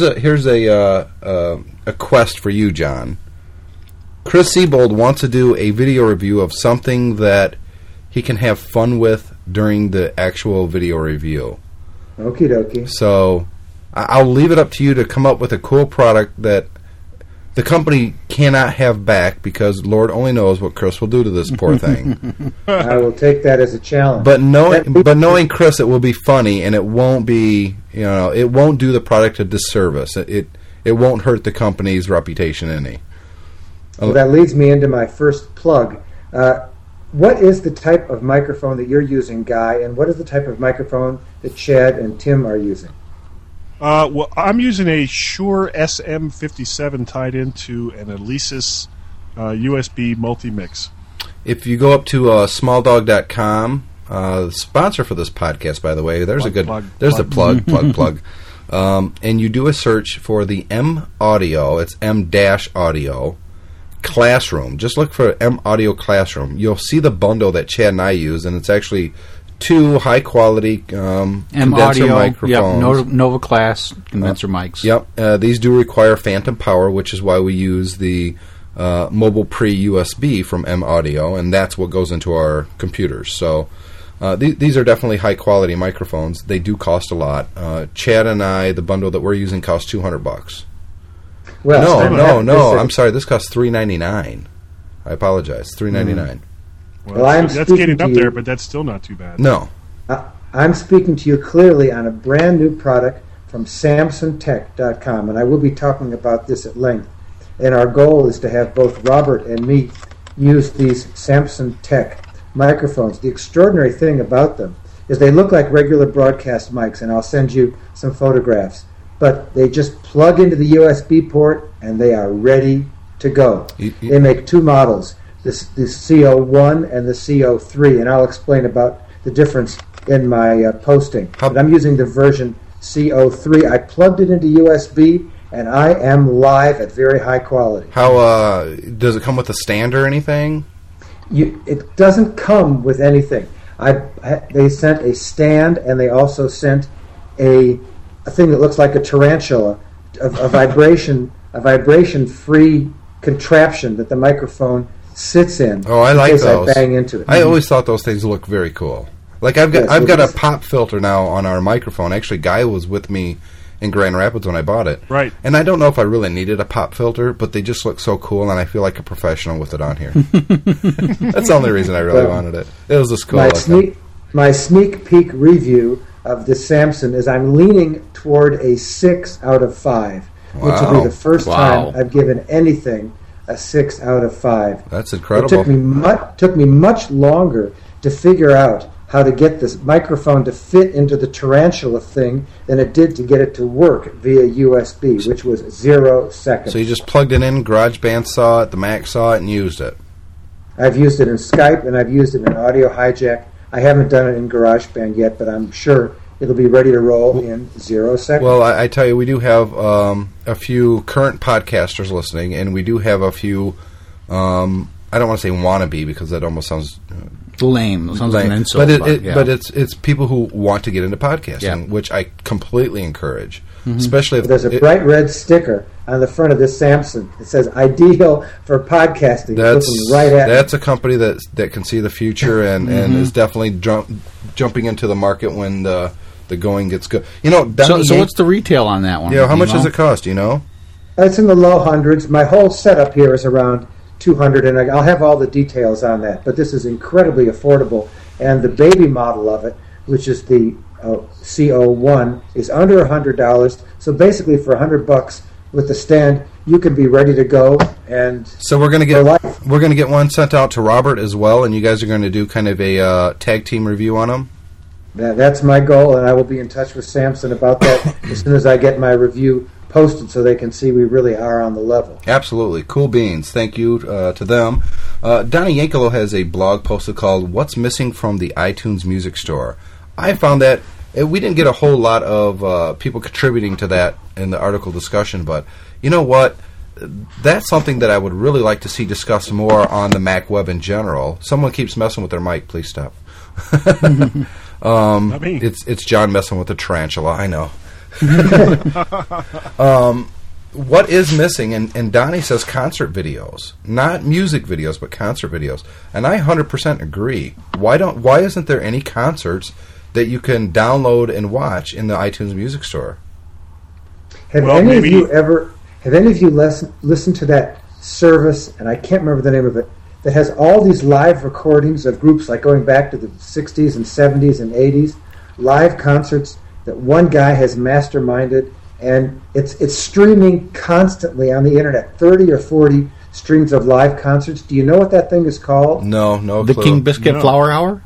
a quest for you, John. Chris Siebold wants to do a video review of something that he can have fun with during the actual video review. Okie dokie. So I'll leave it up to you to come up with a cool product that the company cannot have back, because Lord only knows what Chris will do to this poor thing. I will take that as a challenge. But knowing Chris, it will be funny, and it won't be, it won't do the product a disservice. It won't hurt the company's reputation any. Well, that leads me into my first plug. What is the type of microphone that you're using, Guy, and what is the type of microphone that Chad and Tim are using? Well, I'm using a Shure SM57 tied into an Alesis USB multi-mix. If you go up to smalldog.com, the sponsor for this podcast, by the way, there's the plug. And you do a search for the M Audio, it's M-Audio, Classroom. Just look for M Audio Classroom. You'll see the bundle that Chad and I use, and it's actually two high-quality condenser microphones. Yep, Nova Class condenser mics. Yep, these do require phantom power, which is why we use the mobile pre-USB from M Audio, and that's what goes into our computers. So these are definitely high-quality microphones. They do cost a lot. Chad and I, the bundle that we're using, costs $200. Well, no. I'm sorry. This costs $399. I apologize. $399. Well, that's getting up there, but that's still not too bad. No. I'm speaking to you clearly on a brand new product from SamsonTech.com, and I will be talking about this at length. And our goal is to have both Robert and me use these Samson Tech microphones. The extraordinary thing about them is they look like regular broadcast mics, and I'll send you some photographs. But they just plug into the USB port, and they are ready to go. They make two models, the CO1 and the CO3, and I'll explain about the difference in my posting. But I'm using the version CO3. I plugged it into USB, and I am live at very high quality. How does it come with a stand or anything? It doesn't come with anything. They sent a stand, and they also sent a thing that looks like a tarantula, a vibration-free contraption that the microphone sits in. Oh, I like in case those. I bang into it. I always thought those things look very cool. Like I've got a pop filter now on our microphone. Actually, Guy was with me in Grand Rapids when I bought it. Right. And I don't know if I really needed a pop filter, but they just look so cool, and I feel like a professional with it on here. That's the only reason I really wanted it. It was just cool. My sneak peek review of this Samson is I'm leaning toward a 6 out of 5, which will be the first time I've given anything a 6 out of 5. That's incredible. It took me much longer to figure out how to get this microphone to fit into the tarantula thing than it did to get it to work via USB, which was 0 seconds. So you just plugged it in, GarageBand saw it, the Mac saw it, and used it. I've used it in Skype, and I've used it in Audio Hijack. I haven't done it in GarageBand yet, but I'm sure it'll be ready to roll in 0 seconds. Well, I tell you, we do have a few current podcasters listening, and we do have a few, I don't want to say wannabe, because that almost sounds... lame. It sounds like an insult. But it's people who want to get into podcasting, which I completely encourage. Mm-hmm. Especially if there's a bright red sticker on the front of this Samson. It says "Ideal for podcasting." That's a company that can see the future and is definitely jumping into the market when the going gets good. You know, so what's the retail on that one? Yeah, how much does it cost? You know, it's in the low hundreds. My whole setup here is around $200, and I'll have all the details on that. But this is incredibly affordable, and the baby model of it, which is the CO1, is under $100. So basically, for $100 with the stand, you can be ready to go. And so we're going to get one sent out to Robert as well, and you guys are going to do kind of a tag team review on them. That's my goal, and I will be in touch with Samson about that as soon as I get my review posted, so they can see we really are on the level. Absolutely. Cool beans. Thank you to them. Donnie Yankelo has a blog posted called What's Missing from the iTunes Music Store. I found that we didn't get a whole lot of people contributing to that in the article discussion, but you know what? That's something that I would really like to see discussed more on the Mac web in general. Someone keeps messing with their mic. Please stop. It's John messing with the tarantula. I know. What is missing? And Donnie says concert videos, not music videos, but concert videos. And I 100% agree. Why isn't there any concerts that you can download and watch in the iTunes Music Store? Have any of you listened to that service? And I can't remember the name of it. That has all these live recordings of groups like going back to the 60s and 70s and 80s, live concerts that one guy has masterminded, and it's streaming constantly on the internet. 30 or 40 streams of live concerts. Do you know what that thing is called? No The clue. King Biscuit Flower Hour?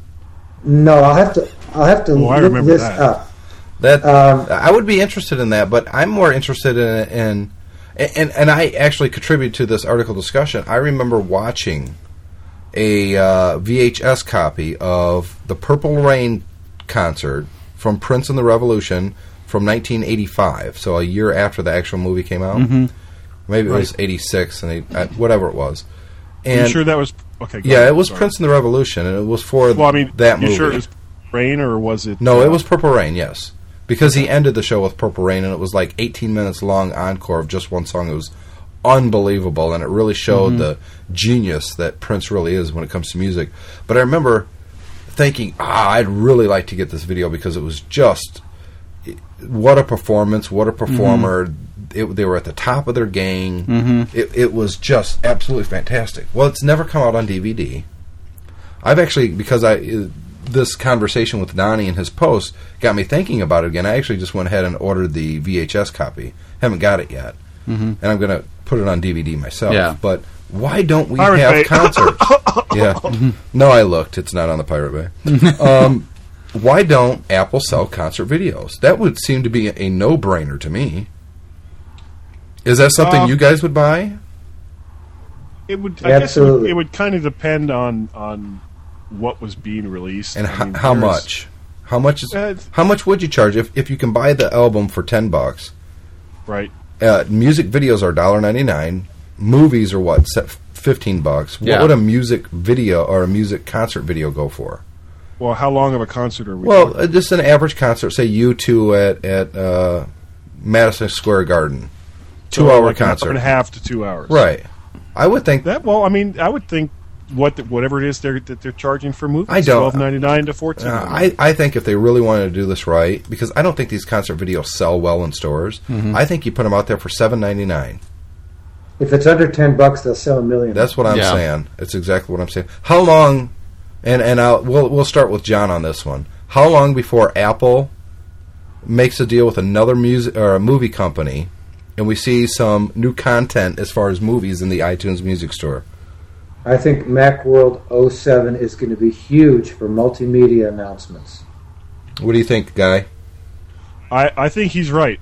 No, I'll have to look this up. I would be interested in that, but I'm more interested in and I actually contribute to this article discussion. I remember watching a VHS copy of the Purple Rain concert from Prince and the Revolution from 1985, so a year after the actual movie came out. Mm-hmm. Maybe it was 86, and whatever it was. And are you sure that was... Okay, yeah, it was Prince and the Revolution, and it was for that movie. You sure it was Rain, or was it... No, it was Purple Rain, yes. Because he ended the show with Purple Rain, and it was like 18 minutes long encore of just one song. It was unbelievable, and it really showed the genius that Prince really is when it comes to music. But I remember thinking, I'd really like to get this video because it was just... What a performance, what a performer. Mm-hmm. They were at the top of their gang. Mm-hmm. It was just absolutely fantastic. Well, it's never come out on DVD. I've actually, because this conversation with Donnie and his post got me thinking about it again. I actually just went ahead and ordered the VHS copy. Haven't got it yet. Mm-hmm. And I'm going to put it on DVD myself. Yeah. But why don't we have concerts? Yeah. Mm-hmm. No, I looked. It's not on the Pirate Bay. Why don't Apple sell concert videos? That would seem to be a no-brainer to me. Is that something you guys would buy? It would. I guess it would kind of depend on what was being released and how much. How much would you charge if you can buy the album for $10? Right. Music videos are $1.99. Movies are what? $15. Yeah. What would a music video or a music concert video go for? Well, how long of a concert are we talking? Just an average concert, say U2 at Madison Square Garden. 2-hour concert. An hour and a half to 2 hours. Right. I would think... that. Well, I mean, I would think whatever it is that they're charging for movies, I don't, $12.99 to $14. I think if they really wanted to do this right, because I don't think these concert videos sell well in stores, I think you put them out there for $7.99. If it's under $10, they'll sell a million. That's what I'm saying. It's exactly what I'm saying. How long... And we'll start with John on this one. how long before Apple makes a deal with another music or a movie company, and we see some new content as far as movies in the iTunes Music Store? I think Macworld 07 is going to be huge for multimedia announcements. What do you think, Guy? I think he's right.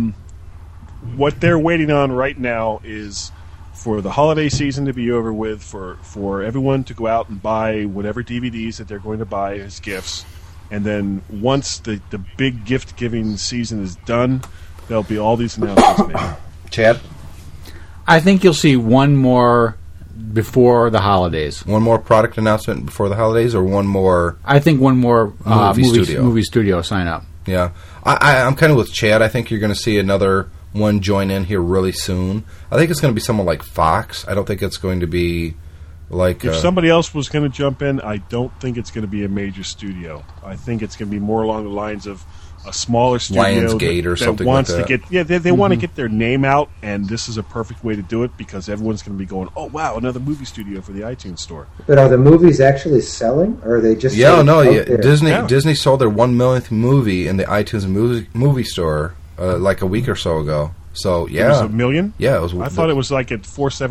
What they're waiting on right now is for the holiday season to be over with, for everyone to go out and buy whatever DVDs that they're going to buy as gifts. And then once the big gift-giving season is done, there'll be all these announcements made. Chad? I think you'll see one more before the holidays. One more product announcement before the holidays, or one more... I think one more movie studio sign up. Yeah. I'm kind of with Chad. I think you're going to see another one join in here really soon. I think it's going to be someone like Fox. I don't think it's going to be like... If somebody else was going to jump in, I don't think it's going to be a major studio. I think it's going to be more along the lines of a smaller studio Lionsgate or something wants like that. to get they want to get their name out, and this is a perfect way to do it because everyone's going to be going, oh wow, another movie studio for the iTunes Store. But are the movies actually selling, or are they just Disney sold their 1 millionth movie in the iTunes movie store like a week or so ago. So yeah, it was 1 million. Yeah, it was. I thought it was like at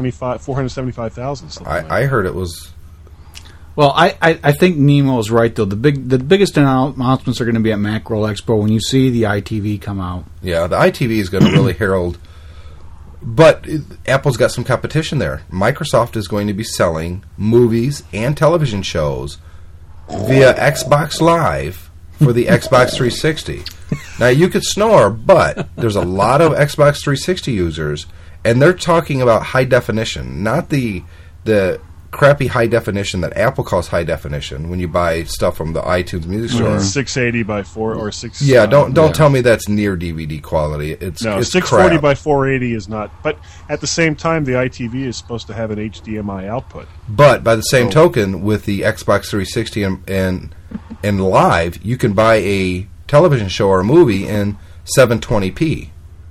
475,000. I heard it was. Well, I think Nemo is right though. The biggest announcements are going to be at Macworld Expo when you see the ITV come out. Yeah, the ITV is going to really herald. But Apple's got some competition there. Microsoft is going to be selling movies and television shows via Xbox Live for the Xbox 360. Now, you could snore, but there's a lot of Xbox 360 users, and they're talking about high definition, not the crappy high definition that Apple calls high definition when you buy stuff from the iTunes Music Store. 680 by 4 or 6. Yeah, don't tell me that's near DVD quality. It's 640 crap. by 480 is not. But at the same time, the ITV is supposed to have an HDMI output. But by the same token, with the Xbox 360 and Live, you can buy a television show or a movie in 720p.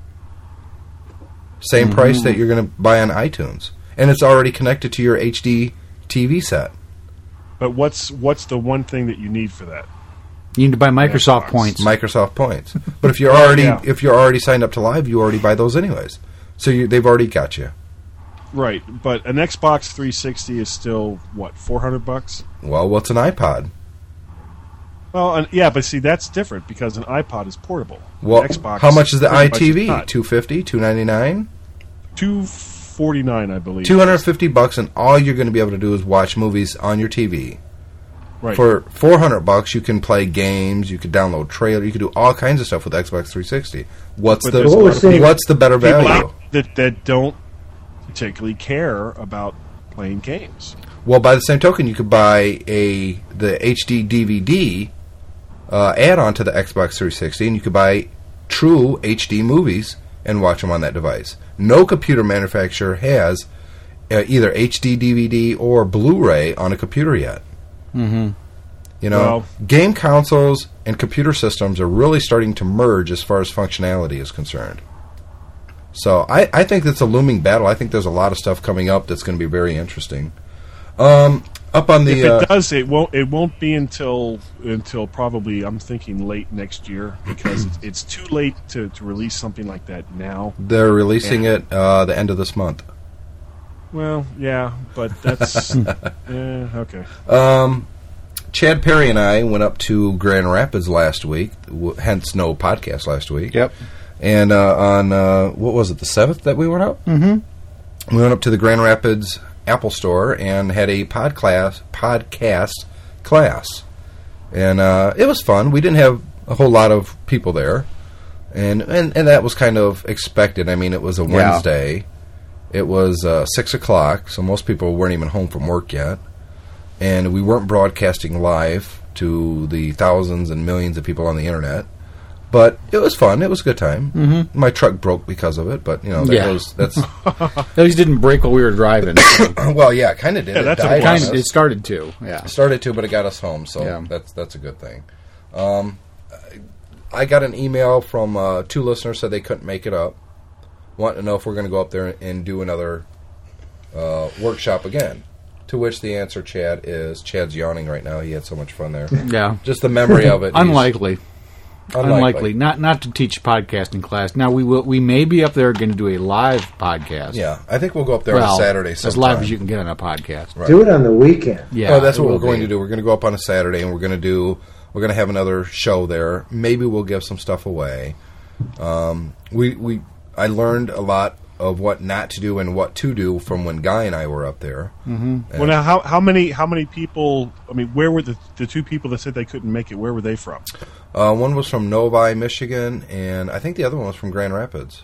Same price that you're going to buy on iTunes. And it's already connected to your HD TV set. But what's the one thing that you need for that? You need to buy Microsoft points. Microsoft points. But if you're already signed up to Live, you already buy those anyways. So they've already got you. Right, but an Xbox 360 is still what, $400? Well, what's an iPod? Well, yeah, but see, that's different because an iPod is portable. Well, Xbox, how much is the ITV? $250, $299, $249, I believe. $250, and all you're going to be able to do is watch movies on your TV. Right. For $400, you can play games, you can download trailers, you can do all kinds of stuff with Xbox 360. What's the better value? That don't particularly care about playing games. Well, by the same token, you could buy the HD DVD add-on to the Xbox 360, and you could buy true HD movies and watch them on that device. No computer manufacturer has either HD DVD or Blu-ray on a computer yet. Mm-hmm. You know, game consoles and computer systems are really starting to merge as far as functionality is concerned. So I think that's a looming battle. I think there's a lot of stuff coming up that's going to be very interesting. Up on the if it does, it won't be until probably, I'm thinking, late next year, because it's too late to release something like that now. They're releasing it the end of this month. Well, yeah, but that's okay. Chad Perry and I went up to Grand Rapids last week, hence no podcast last week. Yep. And on what was it, the 7th that we went up? Mm-hmm. We went up to the Grand Rapids Apple Store and had a podcast class, and it was fun. We didn't have a whole lot of people there, and that was kind of expected. I mean, it was a Wednesday. It was 6 o'clock, so most people weren't even home from work yet, and we weren't broadcasting live to the thousands and millions of people on the internet. But it was fun. It was a good time. Mm-hmm. My truck broke because of it, but you know that's. At least didn't break while we were driving. So. Well, yeah, it kind of did. Yeah, it started to. Yeah, it started to, but it got us home, so that's a good thing. I got an email from 2 listeners said they couldn't make it up, wanting to know if we're going to go up there and do another workshop again. To which the answer, Chad, is Chad's yawning right now. He had so much fun there. Yeah. Just the memory of it. Unlikely. Not to teach podcasting class. Now we may be up there going to do a live podcast. Yeah, I think we'll go up there on a Saturday sometime. As live as you can get on a podcast. Right. Do it on the weekend. Yeah, that's what we're going to do. We're going to go up on a Saturday, and we're going to have another show there. Maybe we'll give some stuff away. I learned a lot of what not to do and what to do from when Guy and I were up there. Mm-hmm. Well, now how many people? I mean, where were the two people that said they couldn't make it? Where were they from? One was from Novi, Michigan, and I think the other one was from Grand Rapids.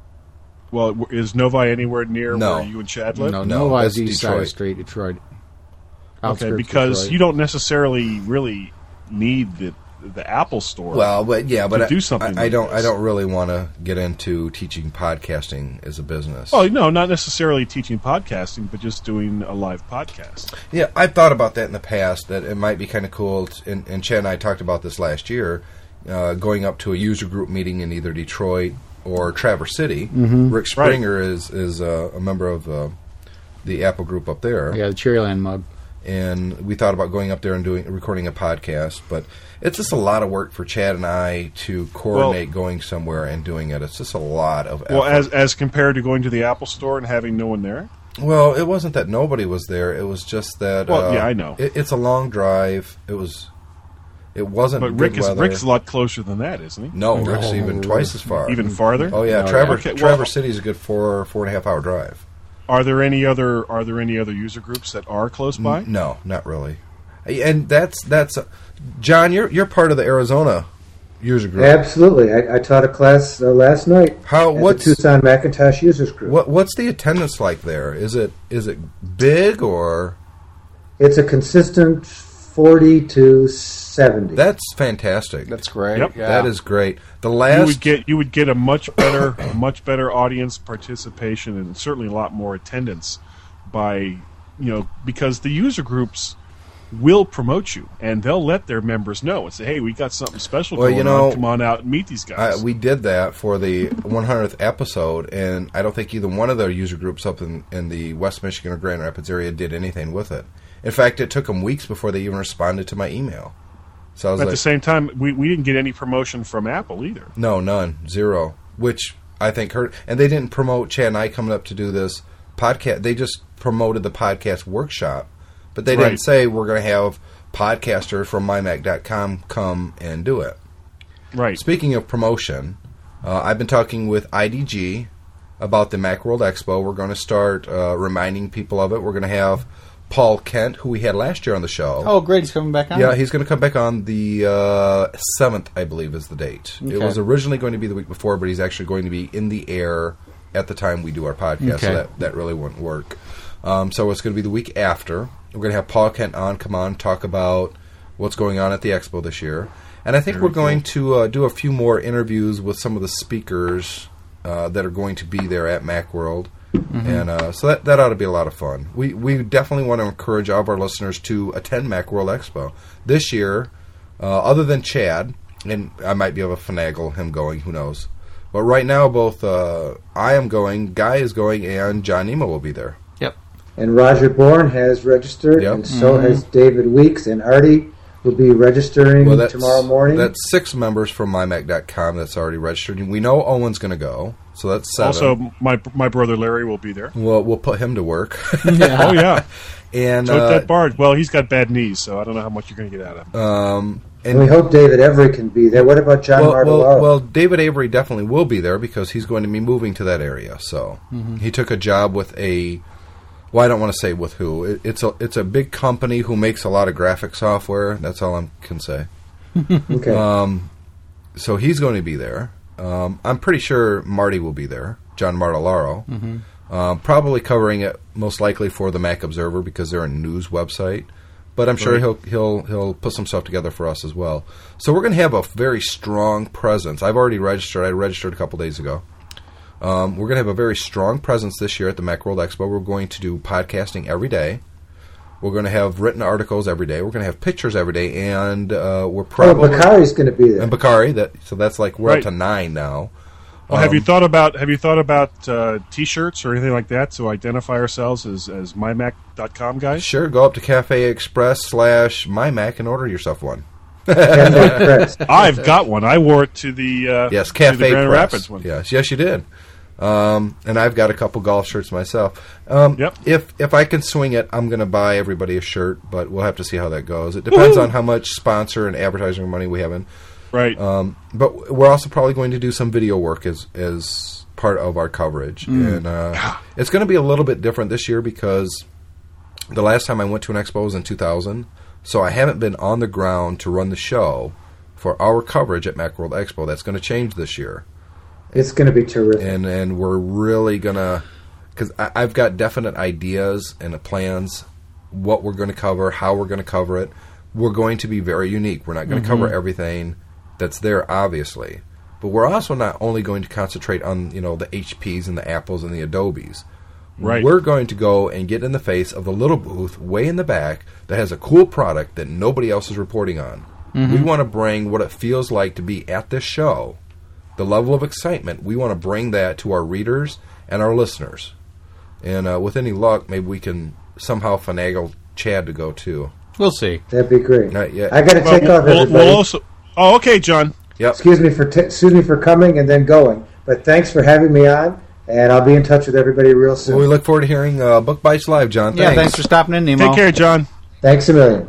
Well, is Novi anywhere near where you and Chad live? No, Novi is east side of Street, Detroit. Okay, because you don't necessarily really need the Apple Store. Well, but to do something. I don't really want to get into teaching podcasting as a business. Oh no, not necessarily teaching podcasting, but just doing a live podcast. Yeah, I've thought about that in the past. That it might be kind of cool. And Chad and I talked about this last year, going up to a user group meeting in either Detroit or Traverse City. Mm-hmm. Rick Springer is a member of the Apple group up there. Yeah, the Cherryland mug. And we thought about going up there and recording a podcast, but it's just a lot of work for Chad and I to coordinate going somewhere and doing it. It's just a lot of effort. Well, as compared to going to the Apple Store and having no one there? Well, it wasn't that nobody was there. It was just that... Well, yeah, I know. It's a long drive. It wasn't But good weather. Rick's a lot closer than that, isn't he? No, Rick's even twice as far. Even farther? Oh, yeah. Traverse City is a good 4.5 hour drive. Are there any other user groups that are close by? No, not really. And that's John. You're part of the Arizona user group. Absolutely. I taught a class last night. What's the Tucson Macintosh users group? What's the attendance like there? Is it big or? It's a consistent 40 to 70. That's fantastic. That's great. Yep. Yeah. That is great. You would get a much better audience participation and certainly a lot more attendance by because the user groups will promote you and they'll let their members know and say, hey, we got something special going on. Come on out and meet these guys. We did that for the 100th episode, and I don't think either one of the user groups up in the West Michigan or Grand Rapids area did anything with it. In fact, it took them weeks before they even responded to my email. So I was at the same time, we didn't get any promotion from Apple either. No, none. Zero. Which I think hurt. And they didn't promote Chad and I coming up to do this podcast. They just promoted the podcast workshop. But they didn't say we're going to have podcasters from mymac.com come and do it. Right. Speaking of promotion, I've been talking with IDG about the Macworld Expo. We're going to start reminding people of it. We're going to have Paul Kent, who we had last year on the show. Oh, great. He's coming back on? Yeah, he's going to come back on the 7th, I believe, is the date. Okay. It was originally going to be the week before, but he's actually going to be in the air at the time we do our podcast, so that really wouldn't work. So it's going to be the week after. We're going to have Paul Kent come on, talk about what's going on at the Expo this year. And I think we're going to do a few more interviews with some of the speakers that are going to be there at Macworld. Mm-hmm. And so that ought to be a lot of fun. We definitely want to encourage all of our listeners to attend Macworld Expo. This year, other than Chad, and I might be able to finagle him going, who knows. But right now, both I am going, Guy is going, and John Nemo will be there. Yep. And Roger Bourne has registered, and so has David Weeks, and Artie will be registering tomorrow morning. That's 6 members from mymac.com that's already registered. And we know Owen's going to go, so that's 7. Also, my brother Larry will be there. Well, we'll put him to work. Yeah. Oh, yeah. And that Bard, well, he's got bad knees, so I don't know how much you're going to get out of him. And we hope David Avery can be there. What about John Martellaro? Well, David Avery definitely will be there because he's going to be moving to that area. So he took a job with well, I don't want to say with who. It's a big company who makes a lot of graphic software. That's all I can say. Okay. So he's going to be there. I'm pretty sure Marty will be there, John Martellaro. Probably covering it most likely for the Mac Observer because they're a news website. But I'm sure he'll put some stuff together for us as well. So we're going to have a very strong presence. I've already registered. I registered a couple days ago. We're going to have a very strong presence this year at the Macworld Expo. We're going to do podcasting every day. We're going to have written articles every day. We're going to have pictures every day, and we're probably Bakari's going to be there. And Bakari, so that's like we're up to 9 now. Well, have you thought about T-shirts or anything like that to identify ourselves as mymac.com guys? Sure, go up to Cafe Express /mymac and order yourself one. I've got one. I wore it to the yes, Cafe to the Grand Press. Rapids one. Yes, you did. And I've got a couple golf shirts myself. Yep. If I can swing it, I'm going to buy everybody a shirt, but we'll have to see how that goes. It depends on how much sponsor and advertising money we have in. Right. But we're also probably going to do some video work as part of our coverage. And it's going to be a little bit different this year because the last time I went to an expo was in 2000, so I haven't been on the ground to run the show for our coverage at Macworld Expo. That's going to change this year. It's going to be terrific. And we're really going to, because I've got definite ideas and plans, what we're going to cover, how we're going to cover it. We're going to be very unique. We're not going to cover everything that's there, obviously. But we're also not only going to concentrate on, the HPs and the Apples and the Adobes. Right. We're going to go and get in the face of the little booth way in the back that has a cool product that nobody else is reporting on. We want to bring what it feels like to be at this show, the level of excitement. We want to bring that to our readers and our listeners. And with any luck, maybe we can somehow finagle Chad to go too. We'll see. That'd be great. Yeah. I got to take off, everybody. We'll also. Oh, okay, John. Yep. Excuse me for coming and then going. But thanks for having me on, and I'll be in touch with everybody real soon. Well, we look forward to hearing Book Bites Live, John. Thanks. Yeah, thanks for stopping in, Nemo. Take care, John. Thanks a million.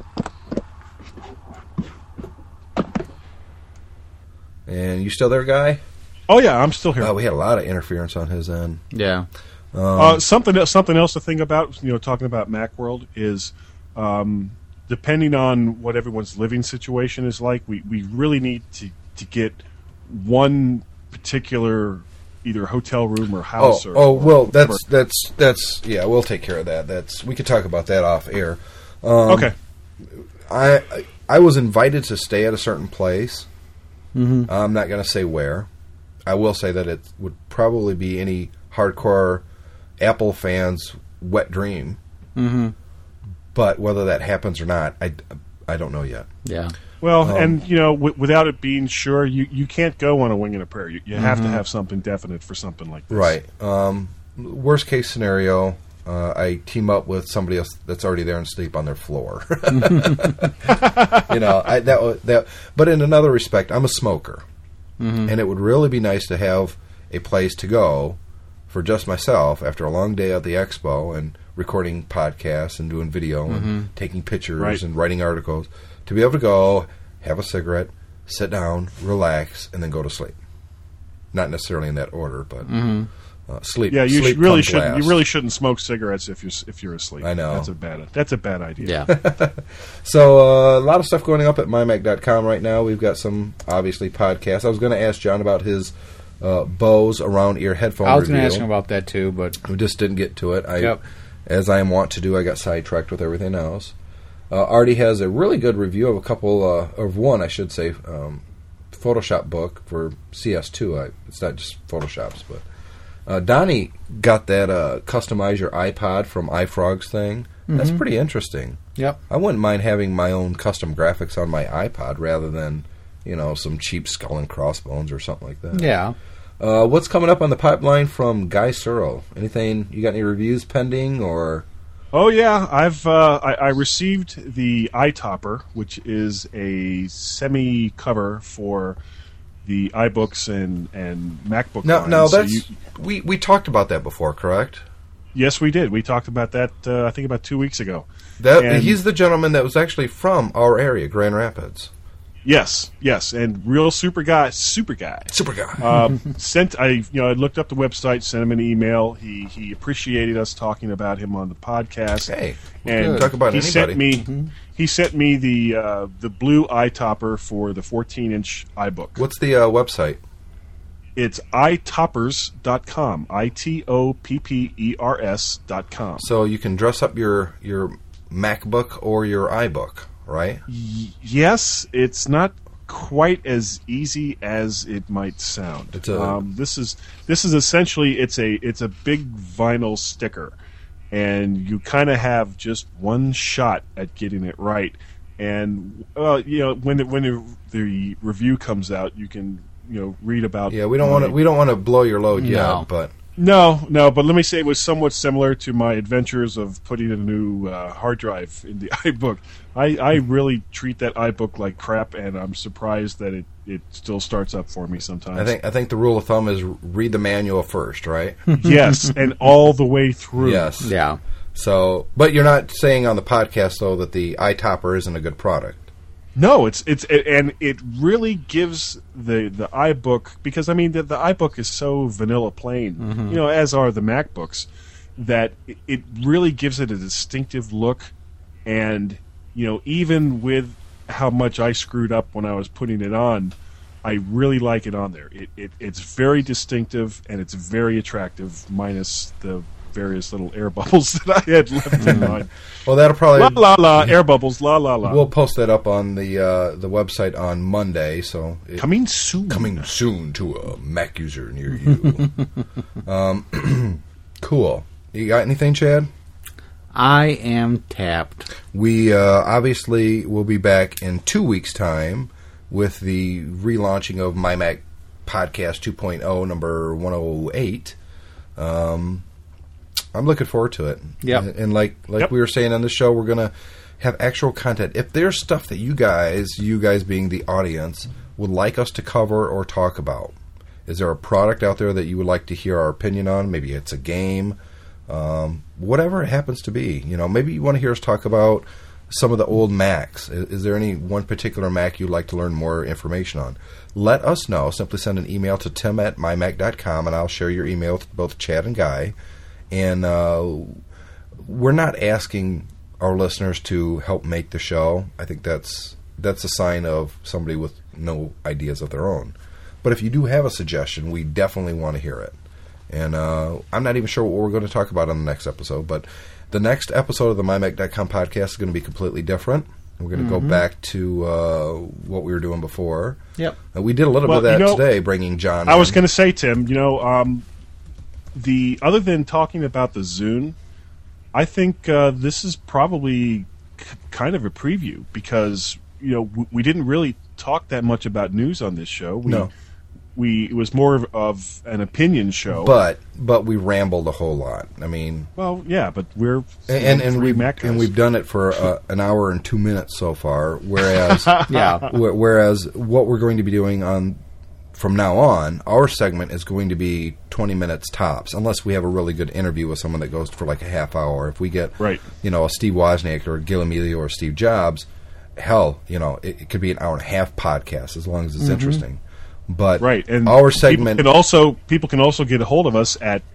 And you still there, Guy? Oh yeah, I'm still here. We had a lot of interference on his end. Yeah. Something else to think about. Talking about Macworld is depending on what everyone's living situation is like. We really need to get one particular either hotel room or house. That's yeah. We'll take care of that. We could talk about that off air. Okay. I was invited to stay at a certain place. I'm not going to say where. I will say that it would probably be any hardcore Apple fans' wet dream. But whether that happens or not, I don't know yet. Yeah. Well, and without it being sure, you can't go on a wing and a prayer. You have to have something definite for something like this. Right. Worst case scenario, I team up with somebody else that's already there and sleep on their floor. But in another respect, I'm a smoker, and it would really be nice to have a place to go for just myself after a long day at the expo and recording podcasts and doing video and taking pictures and writing articles, to be able to go, have a cigarette, sit down, relax, and then go to sleep. Not necessarily in that order, but sleep. Yeah, you sleep really comes shouldn't. last. You really shouldn't smoke cigarettes if you're asleep. I know that's a bad idea. Yeah. So a lot of stuff going up at mymac.com right now. We've got some obviously podcasts. I was going to ask John about his Bose around ear headphone. I was going to review. ask him about that too, but we just didn't get to it. As I am wont to do, I got sidetracked with everything else. Artie has a really good review of a couple of one, I should say, Photoshop book for CS2. It's not just Photoshops, but Donnie got that customize your iPod from iFrogs thing. That's pretty interesting. Yep. I wouldn't mind having my own custom graphics on my iPod rather than some cheap Skull and Crossbones or something like that. Yeah. What's coming up on the pipeline from Guy Searle? Anything? You got any reviews pending or? Oh yeah, I received the iTopper, which is a semi cover for the iBooks and MacBook. No, that's we talked about that before, correct? Yes, we did. We talked about that I think about 2 weeks ago. He's the gentleman that was actually from our area, Grand Rapids. Yes, and real super guy. I looked up the website, sent him an email. He appreciated us talking about him on the podcast. Hey, and talk about anybody. He sent me the blue iTopper for the 14-inch iBook. What's the website? It's itoppers.com. itoppers.com. So you can dress up your MacBook or your iBook, right? Yes, it's not quite as easy as it might sound. This is essentially it's a big vinyl sticker, and you kind of have just one shot at getting it right. And when the review comes out, you can read about. Yeah, we don't want to blow your load yet, but. No, but let me say it was somewhat similar to my adventures of putting a new hard drive in the iBook. I really treat that iBook like crap, and I'm surprised that it still starts up for me sometimes. I think the rule of thumb is read the manual first, right? Yes, and all the way through. Yes. Yeah. So, but you're not saying on the podcast though that the iTopper isn't a good product. No, and it really gives the iBook, because I mean the iBook is so vanilla plain, as are the MacBooks, that it really gives it a distinctive look, and even with how much I screwed up when I was putting it on, I really like it on there. It's very distinctive and it's very attractive, minus the various little air bubbles that I had left in mine. Well, that'll probably la air bubbles la. We'll post that up on the website on Monday. So coming soon to a Mac user near you. Cool. You got anything, Chad? I am tapped. We obviously will be back in 2 weeks' time with the relaunching of My Mac Podcast 2.0, number 108. I'm looking forward to it. Yeah. And like we were saying on the show, we're going to have actual content. If there's stuff that you guys being the audience, would like us to cover or talk about, is there a product out there that you would like to hear our opinion on? Maybe it's a game, whatever it happens to be. Maybe you want to hear us talk about some of the old Macs. Is there any one particular Mac you'd like to learn more information on? Let us know. Simply send an email to tim@mymac.com, and I'll share your email with both Chad and Guy. And we're not asking our listeners to help make the show. I think that's a sign of somebody with no ideas of their own. But if you do have a suggestion, we definitely want to hear it. And I'm not even sure what we're going to talk about on the next episode, but the next episode of the MyMac.com podcast is going to be completely different. We're going to go back to what we were doing before. Yep. We did a little bit of that today, bringing John. I was going to say, Tim, other than talking about the Zune, I think this is probably kind of a preview, because we didn't really talk that much about news on this show. It was more of an opinion show, but we rambled a whole lot. I mean, well, yeah, but we're we've done it for an hour and 2 minutes so far. Whereas whereas what we're going to be doing from now on, our segment is going to be 20 minutes tops, unless we have a really good interview with someone that goes for like a half hour. If we get, a Steve Wozniak or Gil Amelio or Steve Jobs, hell, it could be an hour and a half podcast as long as it's interesting. But and our segment people can also get a hold of us at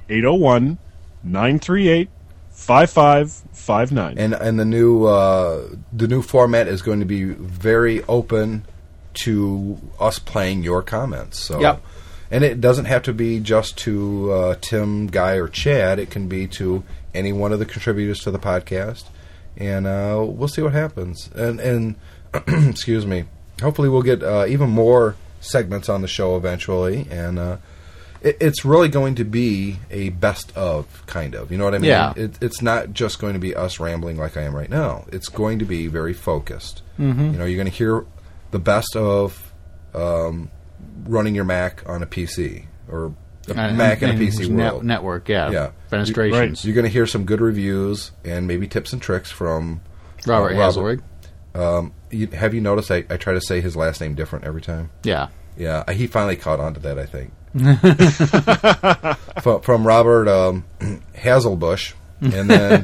801-938-5559. And the new format is going to be very open to us playing your comments. So, and it doesn't have to be just to Tim, Guy, or Chad. It can be to any one of the contributors to the podcast, and we'll see what happens. And excuse me. Hopefully, we'll get even more segments on the show eventually, and it's really going to be a best of kind of. You know what I mean? Yeah. It's not just going to be us rambling like I am right now. It's going to be very focused. You're going to hear the best of running your Mac on a PC, or a Mac and a PC world. Network, fenestrations. Right. You're going to hear some good reviews and maybe tips and tricks from Robert Hazelrig. Have you noticed I try to say his last name different every time? Yeah. Yeah, he finally caught on to that, I think. From Robert Hazelbush, and then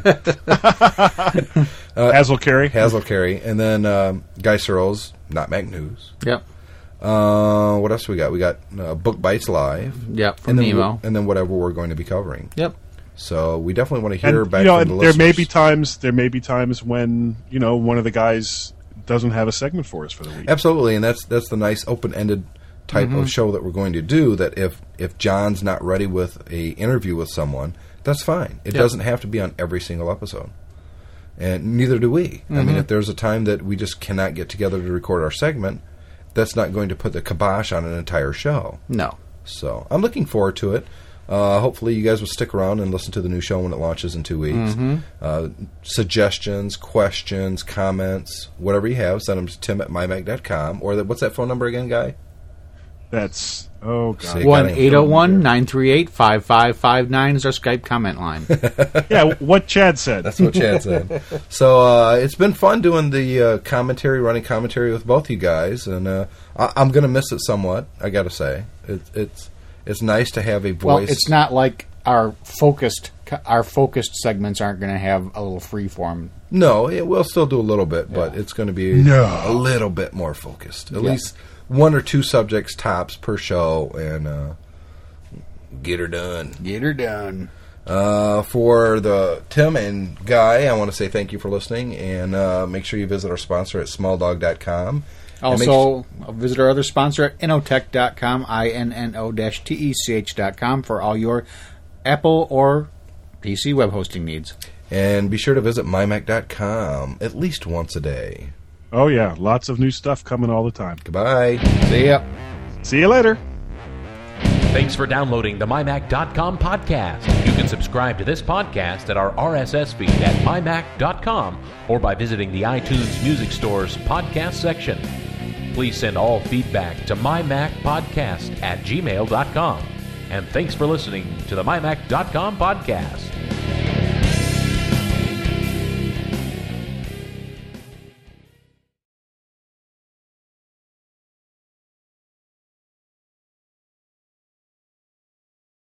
Hazelcarry, and then Guy Searles, Not Mac News. Yep. What else we got? We got Book Bites Live. Yep, from Nemo. And then whatever we're going to be covering. Yep. So we definitely want to hear back from the listeners. There may be times when one of the guys doesn't have a segment for us for the week. Absolutely, and that's the nice open-ended type of show that we're going to do. That if John's not ready with a interview with someone, that's fine. It doesn't have to be on every single episode, and neither do we. I mean, if there's a time that we just cannot get together to record our segment, that's not going to put the kibosh on an entire show. No. So I'm looking forward to it. Hopefully you guys will stick around and listen to the new show when it launches in 2 weeks. Suggestions, questions, comments, whatever you have, send them to tim@mymac.com. Or what's that phone number again, Guy? That's, oh, God. See, got it. 1-801-938-5559 is our Skype comment line. Yeah, what Chad said. That's what Chad said. So it's been fun doing the commentary, running commentary with both you guys, and I'm going to miss it somewhat, I got to say. It's nice to have a voice. Well, it's not like our focused segments aren't going to have a little free form. No, we'll still do a little bit, but it's going to be a little bit more focused. At least one or two subjects tops per show, and get her done. Get her done. For the Tim and Guy, I want to say thank you for listening, and make sure you visit our sponsor at smalldog.com. Also, visit our other sponsor at innotech.com, INNO-TECH.com, for all your Apple or PC web hosting needs. And be sure to visit mymac.com at least once a day. Oh, yeah. Lots of new stuff coming all the time. Goodbye. See ya. See you later. Thanks for downloading the MyMac.com podcast. You can subscribe to this podcast at our RSS feed at MyMac.com or by visiting the iTunes Music Store's podcast section. Please send all feedback to MyMacPodcast@gmail.com. And thanks for listening to the MyMac.com podcast.